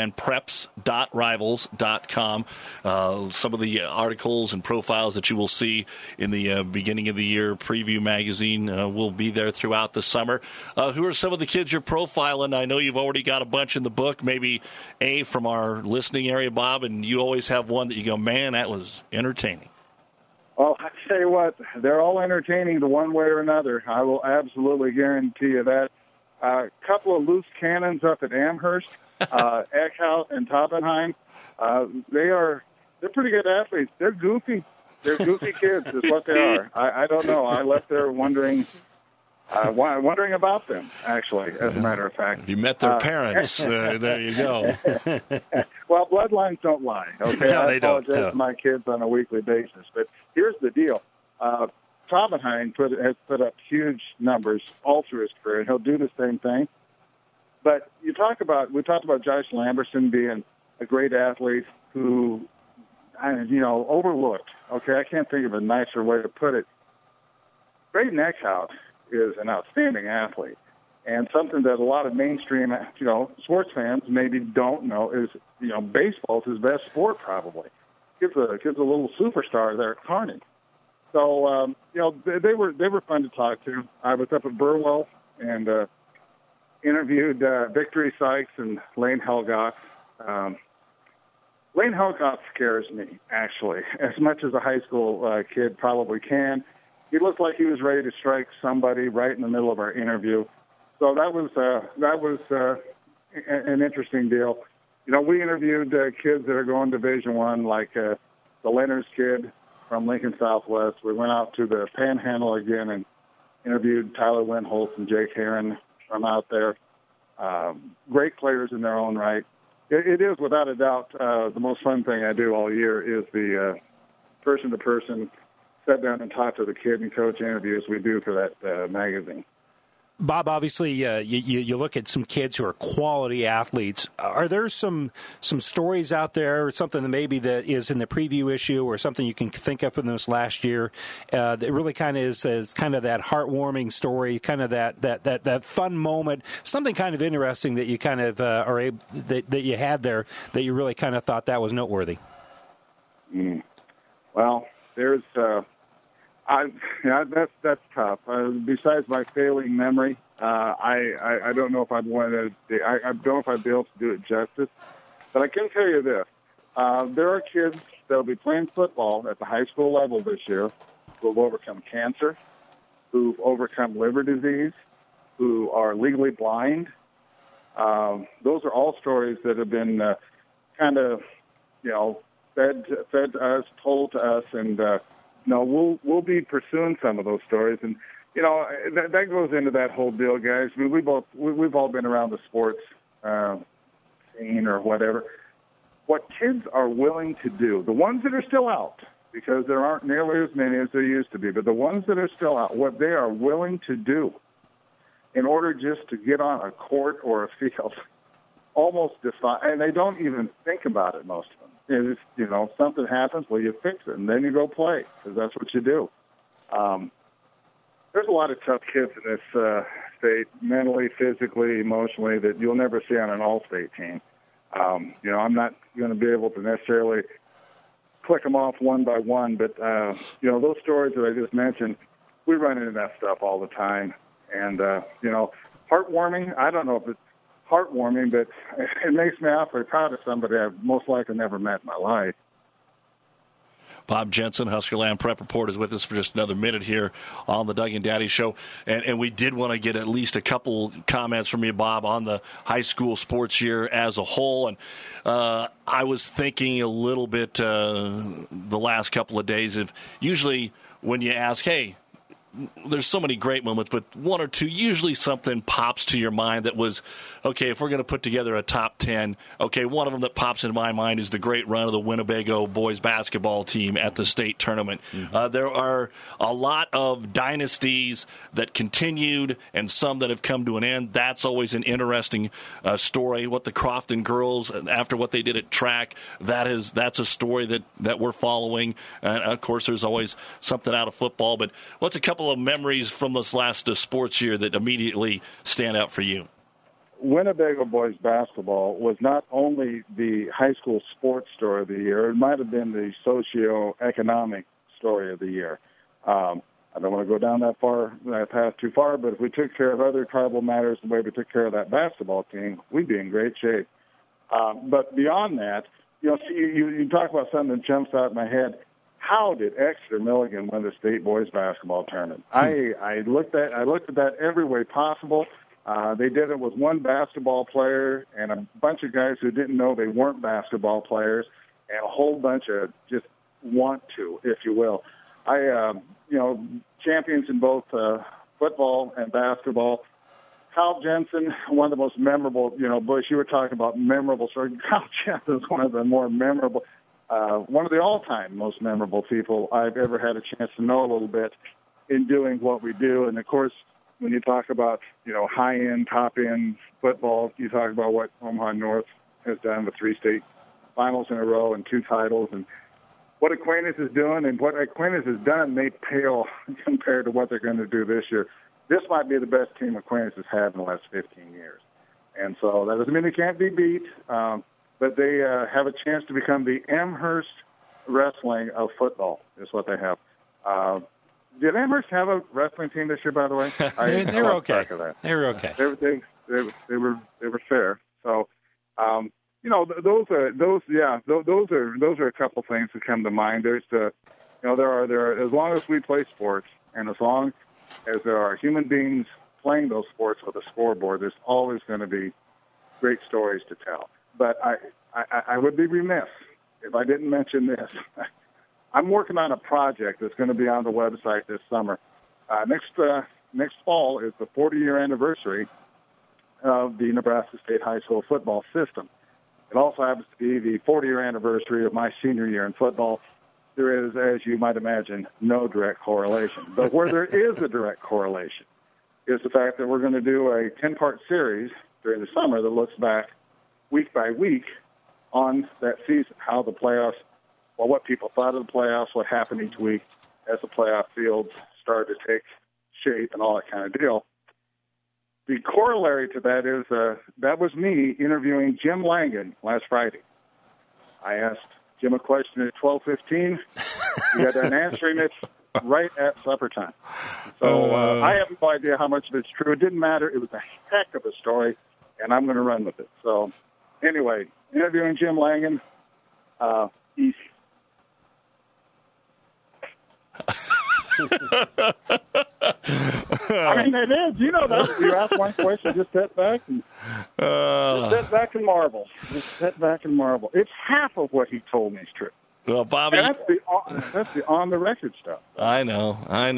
huskerlandpreps.rivals.com. Some of the articles and profiles that you will see in the beginning of the year preview magazine will be there throughout the summer. Who are some of the kids you're profiling? I know you've already got a bunch in the book, maybe from our listening area, Bob, and you always have one that you go, man, that was entertaining. Well, I tell you what, they're all entertaining the one way or another. I will absolutely guarantee you that. A couple of loose cannons up at Amherst, Eckhout and Toppenheim, they are they're pretty good athletes. They're goofy. They're goofy kids is what they are. I don't know. I left there wondering about them, actually, as a matter of fact. You met their parents. There you go. Well, bloodlines don't lie, okay? No, I they don't. apologize to my kids on a weekly basis. But here's the deal. Traubenheim has put up huge numbers all through his career, and he'll do the same thing. But we talked about Josh Lamberson being a great athlete who, overlooked. Okay, I can't think of a nicer way to put it. Braden Eckhout is an outstanding athlete, and something that a lot of mainstream, sports fans maybe don't know is, baseball is his best sport probably. Kid's a little superstar there at Kearney. So, they were fun to talk to. I was up at Burwell and interviewed Victory Sykes and Lane Helgoff. Lane Helgoff scares me, actually, as much as a high school kid probably can. He looked like he was ready to strike somebody right in the middle of our interview. So that was an interesting deal. We interviewed kids that are going Division I, like the Leonard's kid from Lincoln Southwest. We went out to the Panhandle again and interviewed Tyler Windholtz and Jake Heron from out there. Great players in their own right. It is, without a doubt, the most fun thing I do all year is the person-to-person, sit down and talk to the kid and coach interviews we do for that magazine. Bob, obviously, you look at some kids who are quality athletes. Are there some stories out there, or something that maybe that is in the preview issue, or something you can think of from this last year that really kind of is kind of that heartwarming story, kind of that fun moment, something kind of interesting that you kind of that you had there that you really kind of thought that was noteworthy? Well, there's. That's tough. Besides my failing memory, I don't know if I'd want to. I don't know if I'd be able to do it justice. But I can tell you this: there are kids that will be playing football at the high school level this year who have overcome cancer, who've overcome liver disease, who are legally blind. Those are all stories that have been kind of, fed to us, told to us, and. We'll be pursuing some of those stories, and that goes into that whole deal, guys. I mean, we've all been around the sports scene or whatever. What kids are willing to do, the ones that are still out, because there aren't nearly as many as there used to be, but the ones that are still out, what they are willing to do in order just to get on a court or a field, almost defy, and they don't even think about it, most of them. It's, something happens, well, you fix it, and then you go play, because that's what you do. There's a lot of tough kids in this state, mentally, physically, emotionally, that you'll never see on an all-state team. I'm not going to be able to necessarily click them off one by one, but, those stories that I just mentioned, we run into that stuff all the time. And, heartwarming, I don't know if it's heartwarming, but it makes me awfully proud of somebody I've most likely never met in my life. Bob Jensen, Huskerland Prep Report, is with us for just another minute here on the Doug and Daddy Show. And we did want to get at least a couple comments from you, Bob, on the high school sports year as a whole. And I was thinking a little bit the last couple of days of usually when you ask, hey, there's so many great moments, but one or two, usually something pops to your mind that was, okay, if we're going to put together a top 10, okay, one of them that pops into my mind is the great run of the Winnebago boys basketball team at the state tournament. Mm-hmm. There are a lot of dynasties that continued and some that have come to an end. That's always an interesting story. What the Crofton girls, after what they did at track, that's a story that we're following. And, of course, there's always something out of football. But what's a couple of memories from this last sports year that immediately stand out for you? Winnebago boys basketball was not only the high school sports story of the year, it might have been the socio-economic story of the year. I don't want to go down that path too far, but if we took care of other tribal matters the way we took care of that basketball team, we'd be in great shape. But beyond that, you talk about something that jumps out in my head. How did Exeter Milligan win the state boys basketball tournament? I looked at that every way possible. They did it with one basketball player and a bunch of guys who didn't know they weren't basketball players. and a whole bunch of just want to, if you will. Champions in both football and basketball. Kyle Jensen, one of the most memorable, Bush, you were talking about memorable stories. Kyle Jensen is one of the more memorable, one of the all-time most memorable people I've ever had a chance to know a little bit in doing what we do. And, of course, when you talk about, high-end, top-end football, you talk about what Omaha North has done with 3 state finals in a row and 2 titles. And what Aquinas is doing and what Aquinas has done may pale compared to what they're going to do this year. This might be the best team Aquinas has had in the last 15 years. And so that doesn't mean they can't be beat, but they have a chance to become the Amherst Wrestling of football is what they have. Did Amherst have a wrestling team this year, by the way? They were okay. They were okay. They were fair. So, those are a couple things that come to mind. There's there are as long as we play sports and as long as there are human beings playing those sports with a scoreboard, there's always going to be great stories to tell. But I would be remiss if I didn't mention this. I'm working on a project that's going to be on the website this summer. Next fall is the 40-year anniversary of the Nebraska State High School football system. It also happens to be the 40-year anniversary of my senior year in football. There is, as you might imagine, no direct correlation. But where there is a direct correlation is the fact that we're going to do a 10-part series during the summer that looks back week by week on that season, how the playoffs, what people thought of the playoffs, what happened each week as the playoff fields started to take shape and all that kind of deal. The corollary to that is that was me interviewing Jim Langan last Friday. I asked Jim a question at 12:15. We got an answering it right at supper time. So I have no idea how much of it's true. It didn't matter. It was a heck of a story, and I'm going to run with it. So anyway, interviewing Jim Langan, easy. I mean, it is. You know that. You ask one question, just sit back and marvel. Just sit back and marvel. It's half of what he told me is true. Well, Bobby, and that's the on the record stuff. I know,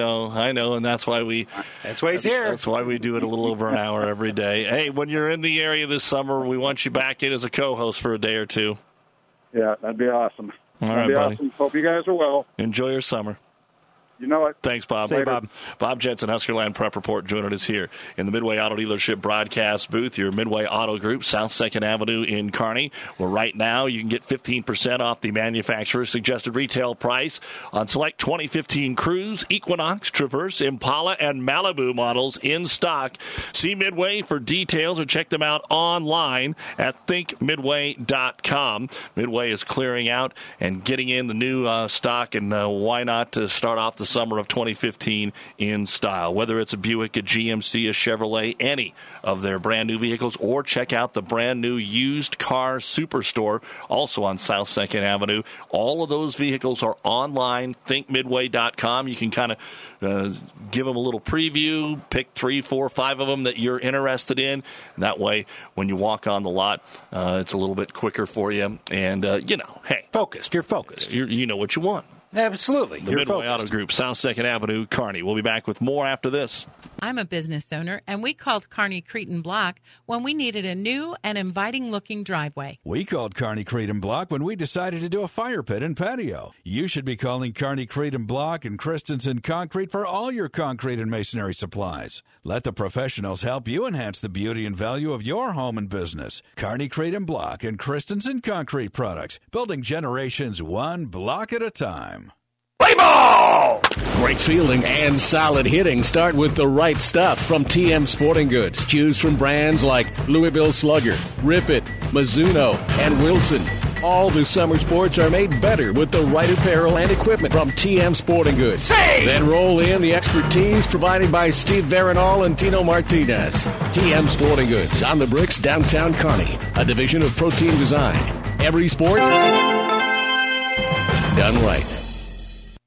and that's why he's here. That's why we do it a little over an hour every day. Hey, when you're in the area this summer, we want you back in as a co-host for a day or two. Yeah, that'd be awesome. That'd be awesome. Hope you guys are well. Enjoy your summer. You know it. Thanks, Bob. Say, Bob. Bob Jensen, Huskerland Prep Report, joining us here in the Midway Auto Dealership broadcast booth, your Midway Auto Group, South 2nd Avenue in Kearney, where right now you can get 15% off the manufacturer's suggested retail price on select 2015 Cruze, Equinox, Traverse, Impala, and Malibu models in stock. See Midway for details or check them out online at thinkmidway.com. Midway is clearing out and getting in the new stock, and why not start off the summer of 2015 in style. Whether it's a Buick, a GMC, a Chevrolet, any of their brand new vehicles, or check out the brand new used car superstore also on South 2nd Avenue. All of those vehicles are online, thinkmidway.com. You can kind of give them a little preview, pick 3, 4, 5 of them that you're interested in. And that way, when you walk on the lot, it's a little bit quicker for you. And, hey. Focused. You're focused. You know what you want. Absolutely. The Midway Auto Group, South 2nd Avenue, Kearney. We'll be back with more after this. I'm a business owner, and we called Kearney Cretin Block when we needed a new and inviting-looking driveway. We called Kearney Cretin Block when we decided to do a fire pit and patio. You should be calling Kearney Cretin Block and Christensen Concrete for all your concrete and masonry supplies. Let the professionals help you enhance the beauty and value of your home and business. Kearney Cretin Block and Christensen Concrete products, building generations one block at a time. Play ball! Great fielding and solid hitting start with the right stuff from TM Sporting Goods. Choose from brands like Louisville Slugger, Rip It, Mizuno, and Wilson. All the summer sports are made better with the right apparel and equipment from TM Sporting Goods. Then roll in the expertise provided by Steve Veronal and Tino Martinez. TM Sporting Goods on the Bricks, downtown Kearney, a division of Protein Design. Every sport done right.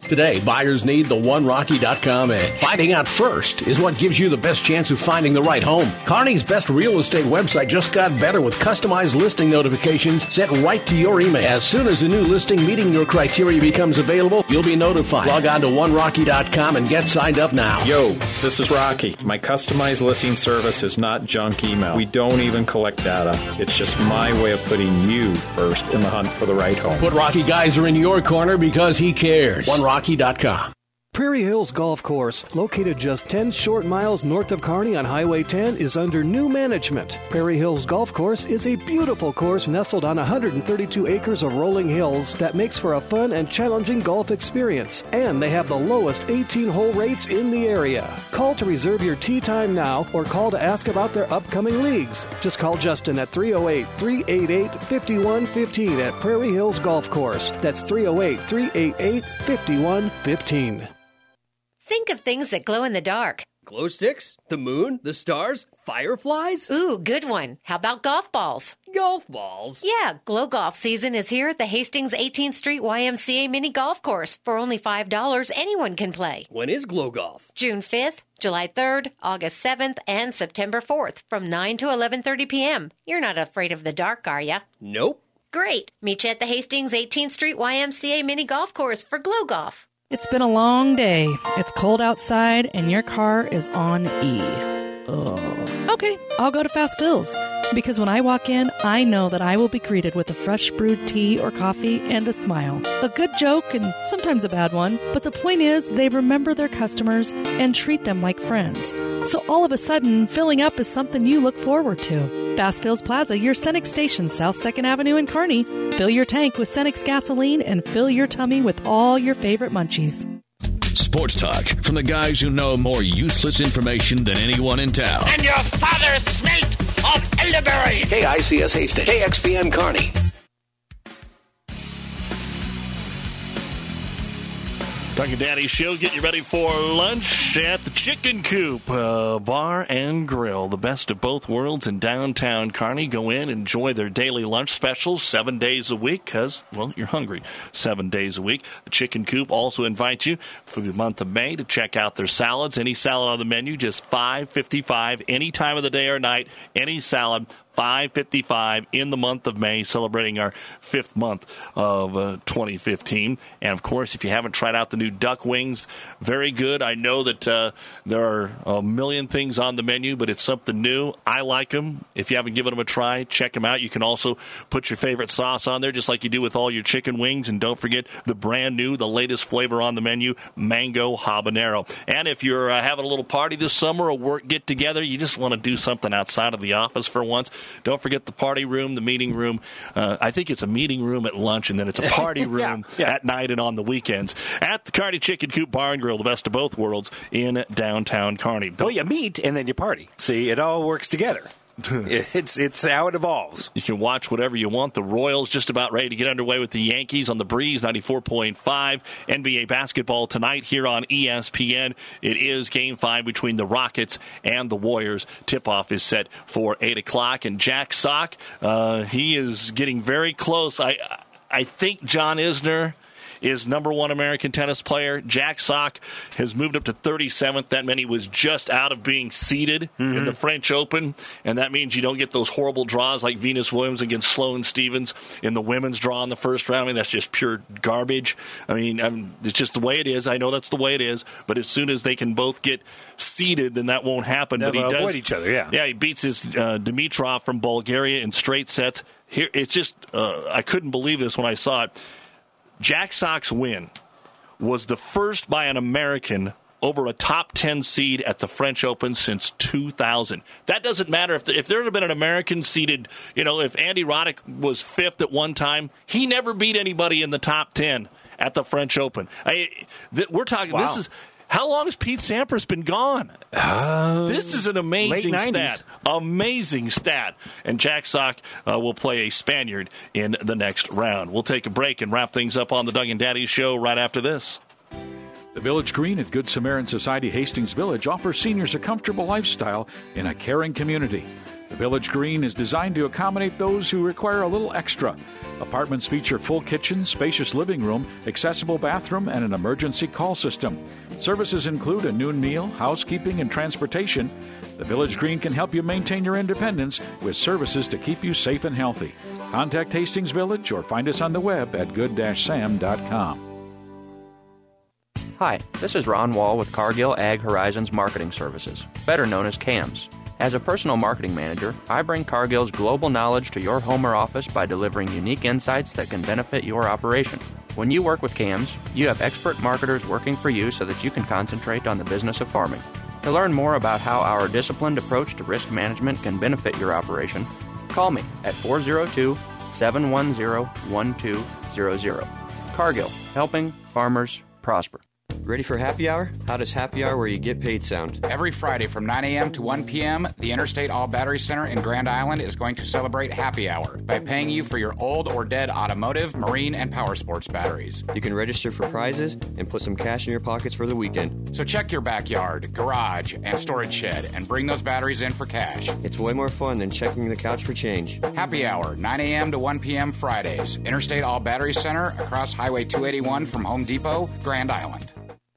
Today, buyers need the OneRocky.com edge. Finding out first is what gives you the best chance of finding the right home. Kearney's best real estate website just got better with customized listing notifications sent right to your email. As soon as a new listing meeting your criteria becomes available, you'll be notified. Log on to OneRocky.com and get signed up now. Yo, this is Rocky. My customized listing service is not junk email. We don't even collect data. It's just my way of putting you first in the hunt for the right home. Put Rocky Geyser in your corner because he cares. OneRocky.com. Prairie Hills Golf Course, located just 10 short miles north of Kearney on Highway 10, is under new management. Prairie Hills Golf Course is a beautiful course nestled on 132 acres of rolling hills that makes for a fun and challenging golf experience. And they have the lowest 18-hole rates in the area. Call to reserve your tee time now or call to ask about their upcoming leagues. Just call Justin at 308-388-5115 at Prairie Hills Golf Course. That's 308-388-5115. Think of things that glow in the dark. Glow sticks? The moon? The stars? Fireflies? Ooh, good one. How about golf balls? Golf balls? Yeah, Glow Golf season is here at the Hastings 18th Street YMCA Mini Golf Course. For only $5, anyone can play. When is Glow Golf? June 5th, July 3rd, August 7th, and September 4th from 9 to 11:30 p.m. You're not afraid of the dark, are ya? Nope. Great. Meet you at the Hastings 18th Street YMCA Mini Golf Course for Glow Golf. It's been a long day. It's cold outside, and your car is on E. Ugh. Okay, I'll go to Fast Fills. Because when I walk in, I know that I will be greeted with a fresh brewed tea or coffee and a smile. A good joke and sometimes a bad one, but the point is they remember their customers and treat them like friends. So all of a sudden, filling up is something you look forward to. Fast Fills Plaza, your Cenex station, South 2nd Avenue in Kearney. Fill your tank with Cenex gasoline and fill your tummy with all your favorite munchies. Sports talk from the guys who know more useless information than anyone in town. And your father smelt of elderberry. KICS Hastings. KXPN Kearney. Doug and Daddy Show, get you ready for lunch at the Chicken Coop Bar and Grill. The best of both worlds in downtown Kearney. Go in, enjoy their daily lunch specials 7 days a week because, well, you're hungry 7 days a week. The Chicken Coop also invites you for the month of May to check out their salads. Any salad on the menu, just $5.55 any time of the day or night. Any salad, $5.55 in the month of May, celebrating our 5th month of 2015. And, of course, if you haven't tried out the new duck wings, very good. I know that there are a million things on the menu, but it's something new. I like them. If you haven't given them a try, check them out. You can also put your favorite sauce on there, just like you do with all your chicken wings. And don't forget the brand new, the latest flavor on the menu, mango habanero. And if you're having a little party this summer or work get-together, you just want to do something outside of the office for once, don't forget the party room, the meeting room. I think it's a meeting room at lunch, and then it's a party room at night and on the weekends. At the Kearney Chicken Coop Bar and Grill, the best of both worlds in downtown Kearney. Well, you meet, and then you party. See, it all works together. It's how it evolves. You can watch whatever you want. The Royals just about ready to get underway with the Yankees on the Breeze 94.5. NBA basketball tonight here on ESPN. It is Game 5 between the Rockets and the Warriors. Tip-off is set for 8 o'clock. And Jack Sock, he is getting very close. I think John Isner is number one American tennis player. Jack Sock has moved up to 37th. That meant he was just out of being seeded in the French Open, and that means you don't get those horrible draws like Venus Williams against Sloane Stephens in the women's draw in the first round. I mean, that's just pure garbage. I mean, it's just the way it is. I know that's the way it is, but as soon as they can both get seeded, then that won't happen. They'll but he does avoid each other, yeah. Yeah, he beats his Dimitrov from Bulgaria in straight sets. Here, it's just, I couldn't believe this when I saw it. Jack Sock's win was the first by an American over a top 10 seed at the French Open since 2000. That doesn't matter if there had been an American seeded, if Andy Roddick was 5th at one time, he never beat anybody in the top 10 at the French Open. We're talking, wow. This is, how long has Pete Sampras been gone? This is an amazing stat. Amazing stat. And Jack Sock will play a Spaniard in the next round. We'll take a break and wrap things up on the Doug and Daddy Show right after this. The Village Green at Good Samaritan Society Hastings Village offers seniors a comfortable lifestyle in a caring community. The Village Green is designed to accommodate those who require a little extra. Apartments feature full kitchen, spacious living room, accessible bathroom, and an emergency call system. Services include a noon meal, housekeeping, and transportation. The Village Green can help you maintain your independence with services to keep you safe and healthy. Contact Hastings Village or find us on the web at good-sam.com. Hi, this is Ron Wall with Cargill Ag Horizons Marketing Services, better known as CAMS. As a personal marketing manager, I bring Cargill's global knowledge to your home or office by delivering unique insights that can benefit your operation. When you work with CAMS, you have expert marketers working for you so that you can concentrate on the business of farming. To learn more about how our disciplined approach to risk management can benefit your operation, call me at 402-710-1200. Cargill, helping farmers prosper. Ready for happy hour? How does happy hour where you get paid sound? Every Friday from 9 a.m. to 1 p.m., the Interstate All Battery Center in Grand Island is going to celebrate happy hour by paying you for your old or dead automotive, marine, and power sports batteries. You can register for prizes and put some cash in your pockets for the weekend. So check your backyard, garage, and storage shed and bring those batteries in for cash. It's way more fun than checking the couch for change. Happy hour, 9 a.m. to 1 p.m. Fridays. Interstate All Battery Center across Highway 281 from Home Depot, Grand Island.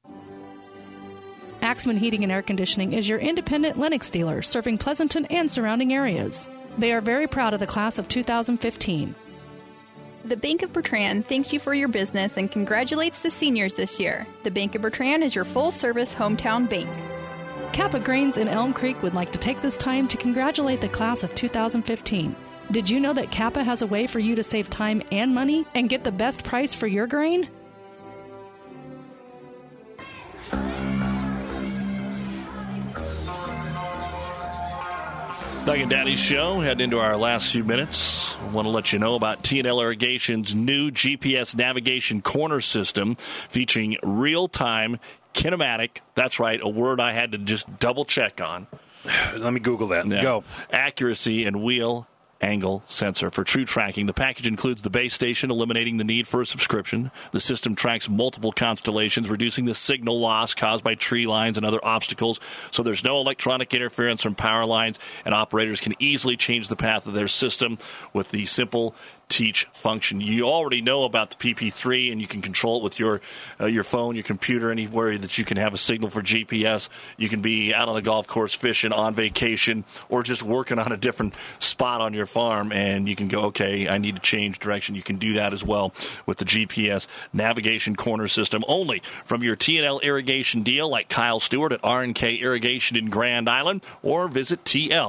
Axman Heating and Air Conditioning is your independent Lennox dealer serving Pleasanton and surrounding areas. They are very proud of the class of 2015. The Bank of Bertrand thanks you for your business and congratulates the seniors this year. The Bank of Bertrand is your full-service hometown bank. Kappa Grains in Elm Creek would like to take this time to congratulate the class of 2015. Did you know that Kappa has a way for you to save time and money and get the best price for your grain? Doug and Daddy's show, heading into our last few minutes. I want to let you know about T&L Irrigation's new GPS navigation corner system featuring real-time kinematic, that's right, a word I had to just double-check on. Let me Google that. Yeah. Go. Accuracy and wheel angle sensor for true tracking. The package includes the base station, eliminating the need for a subscription. The system tracks multiple constellations, reducing the signal loss caused by tree lines and other obstacles, so there's no electronic interference from power lines, and operators can easily change the path of their system with the simple teach function. You already know about the PP3, and you can control it with your phone, your computer, anywhere that you can have a signal for GPS. You can be out on the golf course fishing, on vacation, or just working on a different spot on your farm, and you can go, okay, I need to change direction. You can do that as well with the GPS navigation corner system, only from your T&L Irrigation deal, like Kyle Stewart at R&K Irrigation in Grand Island, or visit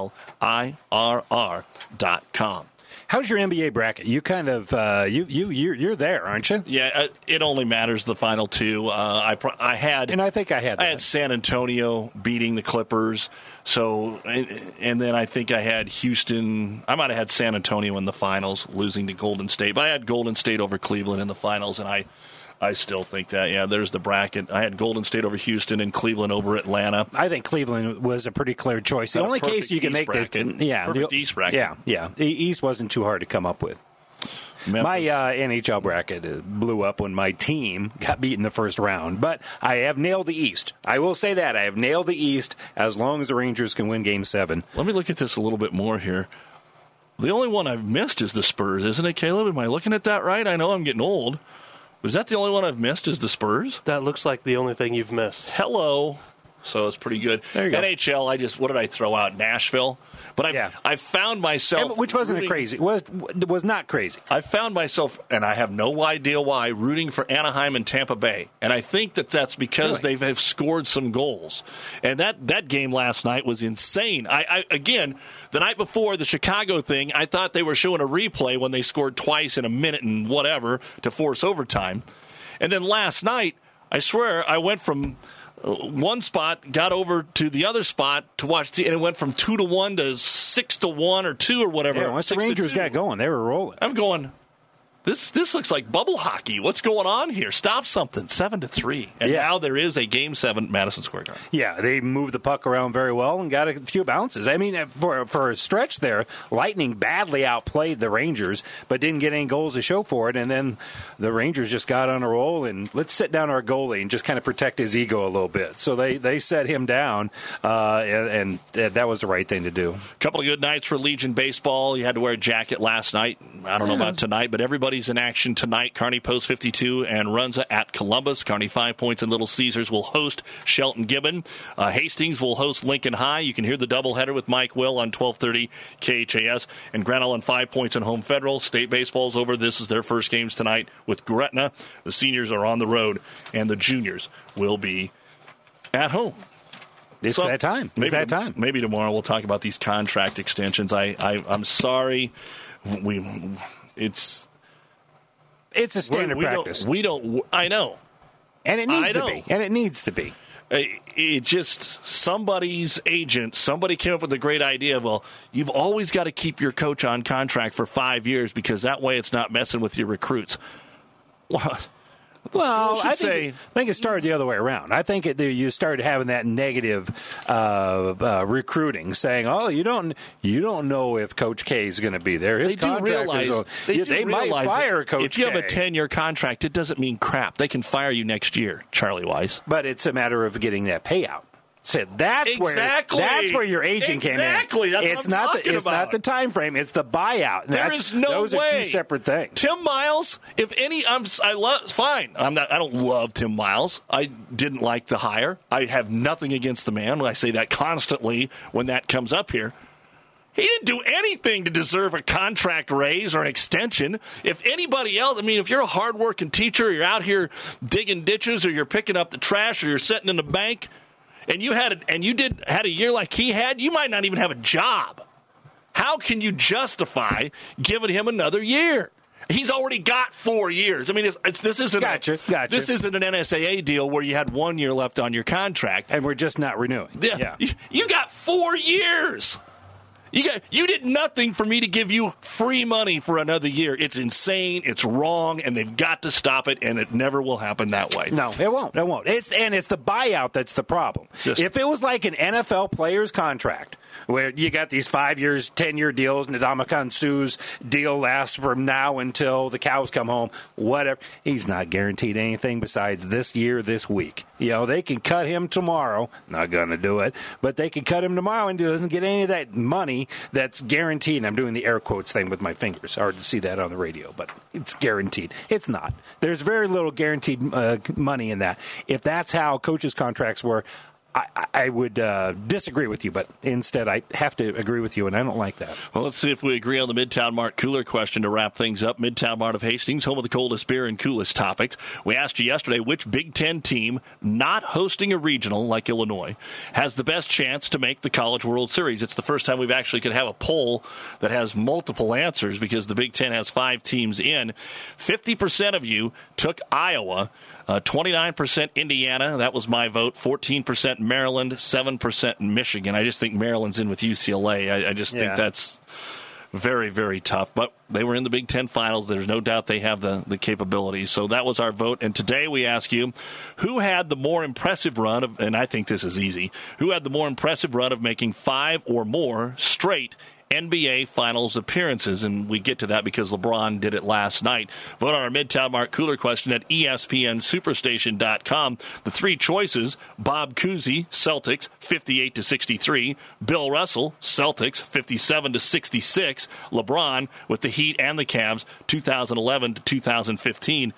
TLIRR.com. How's your NBA bracket? You kind of you're there, aren't you? Yeah, it only matters the final two. I had San Antonio beating the Clippers. So and then I think I had Houston. I might have had San Antonio in the finals, losing to Golden State. But I had Golden State over Cleveland in the finals, and I still think that, yeah, there's the bracket. I had Golden State over Houston and Cleveland over Atlanta. I think Cleveland was a pretty clear choice. The only case you can make that, perfect East bracket. Yeah. The East wasn't too hard to come up with. Memphis. My NHL bracket blew up when my team got beat in the first round, but I have nailed the East. I will say that. I have nailed the East as long as the Rangers can win Game 7. Let me look at this a little bit more here. The only one I've missed is the Spurs, isn't it, Caleb? Am I looking at that right? I know I'm getting old. Was that the only one I've missed is the Spurs? That looks like the only thing you've missed. Hello. So it's pretty good. There you go. NHL, what did I throw out? Nashville? But I found myself... Which wasn't crazy. It was not crazy. I found myself, and I have no idea why, rooting for Anaheim and Tampa Bay. And I think that's because they have scored some goals. And that game last night was insane. I again, the night before the Chicago thing, I thought they were showing a replay when they scored twice in a minute and whatever to force overtime. And then last night, I swear, I went from... one spot, got over to the other spot to watch, and it went from 2-1 to 6-1 or 2 or whatever. Yeah, once the Rangers got going, they were rolling. I'm going, This looks like bubble hockey. What's going on here? Stop something. 7-3. And now there is a Game 7 at Madison Square Garden. Yeah, they moved the puck around very well and got a few bounces. I mean, for a stretch there, Lightning badly outplayed the Rangers, but didn't get any goals to show for it. And then the Rangers just got on a roll, and let's sit down our goalie and just kind of protect his ego a little bit. So they set him down, and that was the right thing to do. A couple of good nights for Legion baseball. You had to wear a jacket last night. I don't know about tonight, but everybody's in action tonight. Kearney Post 52 and Runza at Columbus. Kearney 5 points and Little Caesars will host Shelton Gibbon. Hastings will host Lincoln High. You can hear the doubleheader with Mike Will on 1230 KHAS. And Grand Island 5 points and Home Federal. State baseball's over. This is their first games tonight with Gretna. The seniors are on the road, and the juniors will be at home. It's that time. It's that time. Maybe tomorrow we'll talk about these contract extensions. I'm sorry. It's a standard practice. I know. And it needs to be. And it needs to be. It just, somebody's agent, somebody came up with a great idea of, well, you've always got to keep your coach on contract for 5 years because that way it's not messing with your recruits. What? Well, I think it started the other way around. I think you started having that negative recruiting, saying, "Oh, you don't know if Coach K is going to be there." His they might fire Coach K. If you have a 10-year contract, it doesn't mean crap. They can fire you next year, Charlie Weiss. But it's a matter of getting that payout. So that's where your agent came in. Exactly. That's what I'm talking about. It's not the time frame. It's the buyout. Those are two separate things. Tim Miles, fine. I don't love Tim Miles. I didn't like the hire. I have nothing against the man. I say that constantly when that comes up here. He didn't do anything to deserve a contract raise or an extension. If anybody else, if you're a hardworking teacher, you're out here digging ditches, or you're picking up the trash, or you're sitting in the bank, and you had a year like he had, you might not even have a job. How can you justify giving him another year? He's already got 4 years. This isn't This isn't an NSAA deal where you had 1 year left on your contract, and we're just not renewing. Yeah. You got 4 years. You did nothing for me to give you free money for another year. It's insane. It's wrong, and they've got to stop it, and it never will happen that way. No, it won't. It won't. It's the buyout that's the problem. If it was like an NFL player's contract, where you got these 5 years, 10-year deals, Ndamukong Suh's deal lasts from now until the cows come home, whatever. He's not guaranteed anything besides this year, this week. They can cut him tomorrow. Not going to do it. But they can cut him tomorrow, and he doesn't get any of that money that's guaranteed. And I'm doing the air quotes thing with my fingers. Hard to see that on the radio, but it's guaranteed. It's not. There's very little guaranteed money in that. If that's how coaches' contracts were, I would disagree with you, but instead I have to agree with you, and I don't like that. Well, let's see if we agree on the Midtown Mart cooler question to wrap things up. Midtown Mart of Hastings, home of the coldest beer and coolest topics. We asked you yesterday which Big Ten team not hosting a regional like Illinois has the best chance to make the College World Series. It's the first time we've actually could have a poll that has multiple answers because the Big Ten has 5 teams in. 50% of you took Iowa. 29% Indiana, that was my vote. 14% Maryland, 7% Michigan. I just think Maryland's in with UCLA. I just think that's very, very tough. But they were in the Big Ten finals. There's no doubt they have the capabilities. So that was our vote. And today we ask you, who had the more impressive run of, and I think this is easy, who had the more impressive run of making 5 or more straight NBA Finals appearances, and we get to that because LeBron did it last night. Vote on our Midtown Mart cooler question at ESPNSuperstation.com. The 3 choices: Bob Cousy, Celtics, 58-63; Bill Russell, Celtics, 57-66; LeBron with the Heat and the Cavs, 2011 to 2015.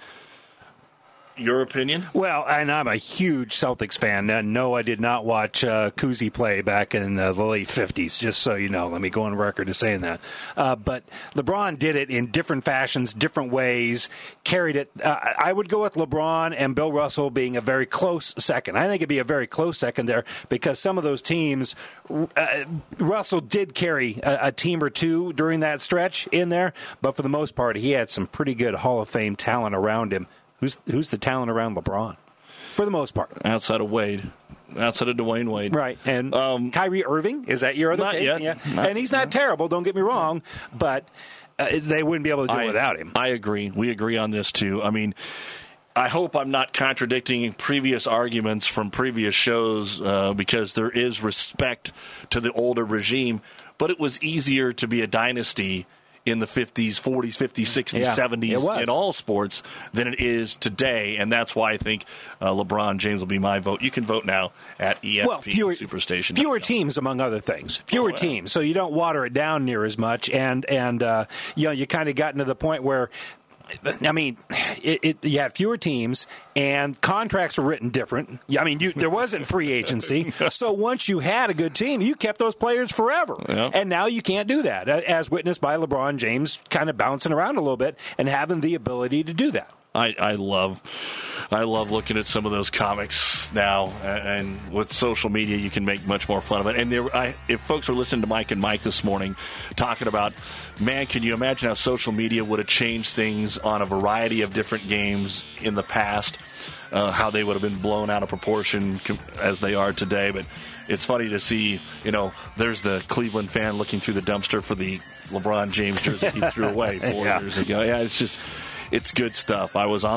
Your opinion? Well, and I'm a huge Celtics fan. No, I did not watch Cousy play back in the late 50s, just so you know. Let me go on record as saying that. But LeBron did it in different fashions, different ways, carried it. I would go with LeBron and Bill Russell being a very close second. I think it'd be a very close second there because some of those teams, Russell did carry a team or two during that stretch in there, but for the most part, he had some pretty good Hall of Fame talent around him. Who's the talent around LeBron? For the most part. Outside of Wade. Outside of Dwayne Wade. Right. And Kyrie Irving, is that your other not case? Yet. Yeah. And he's not terrible, don't get me wrong, but they wouldn't be able to do it without him. I agree. We agree on this, too. I mean, I hope I'm not contradicting previous arguments from previous shows because there is respect to the older regime, but it was easier to be a dynasty in the 50s, 40s, 50s, 60s, 70s in all sports than it is today, and that's why I think LeBron James will be my vote. You can vote now at ESPN Superstation. Fewer teams, among other things. Fewer teams, so you don't water it down near as much, and you kind of gotten to the point where, I mean, you have fewer teams, and contracts are written different. I mean, there wasn't free agency, so once you had a good team, you kept those players forever. Yeah. And now you can't do that, as witnessed by LeBron James kind of bouncing around a little bit and having the ability to do that. I love looking at some of those comics now, and with social media, you can make much more fun of it. And if folks were listening to Mike and Mike this morning talking about, man, can you imagine how social media would have changed things on a variety of different games in the past, how they would have been blown out of proportion as they are today. But it's funny to see, there's the Cleveland fan looking through the dumpster for the LeBron James jersey he threw away 4 years ago. Yeah, it's just... It's good stuff.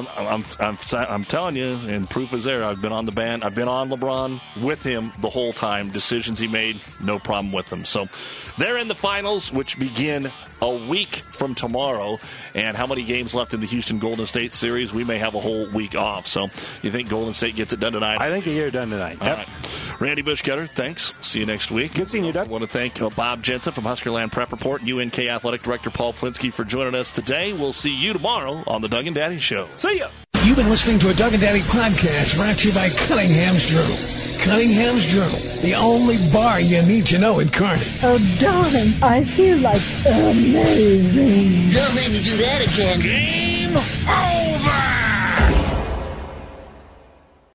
I'm telling you, and proof is there. I've been on the band. I've been on LeBron with him the whole time. Decisions he made, no problem with them. So they're in the finals, which begin a week from tomorrow. And how many games left in the Houston Golden State series? We may have a whole week off. So you think Golden State gets it done tonight? I think they get it done tonight. All right. Randy Bushcutter, thanks. See you next week. Good seeing you, Doug. I want to thank Bob Jensen from Huskerland Prep Report and UNK Athletic Director Paul Plinsky for joining us today. We'll see you tomorrow on the Doug and Daddy Show. See ya. You've been listening to a Doug and Daddy podcast brought to you by Cunningham's Journal. Cunningham's Journal, the only bar you need to know in Kearney. Oh, darling, I feel like amazing. Don't make me do that again.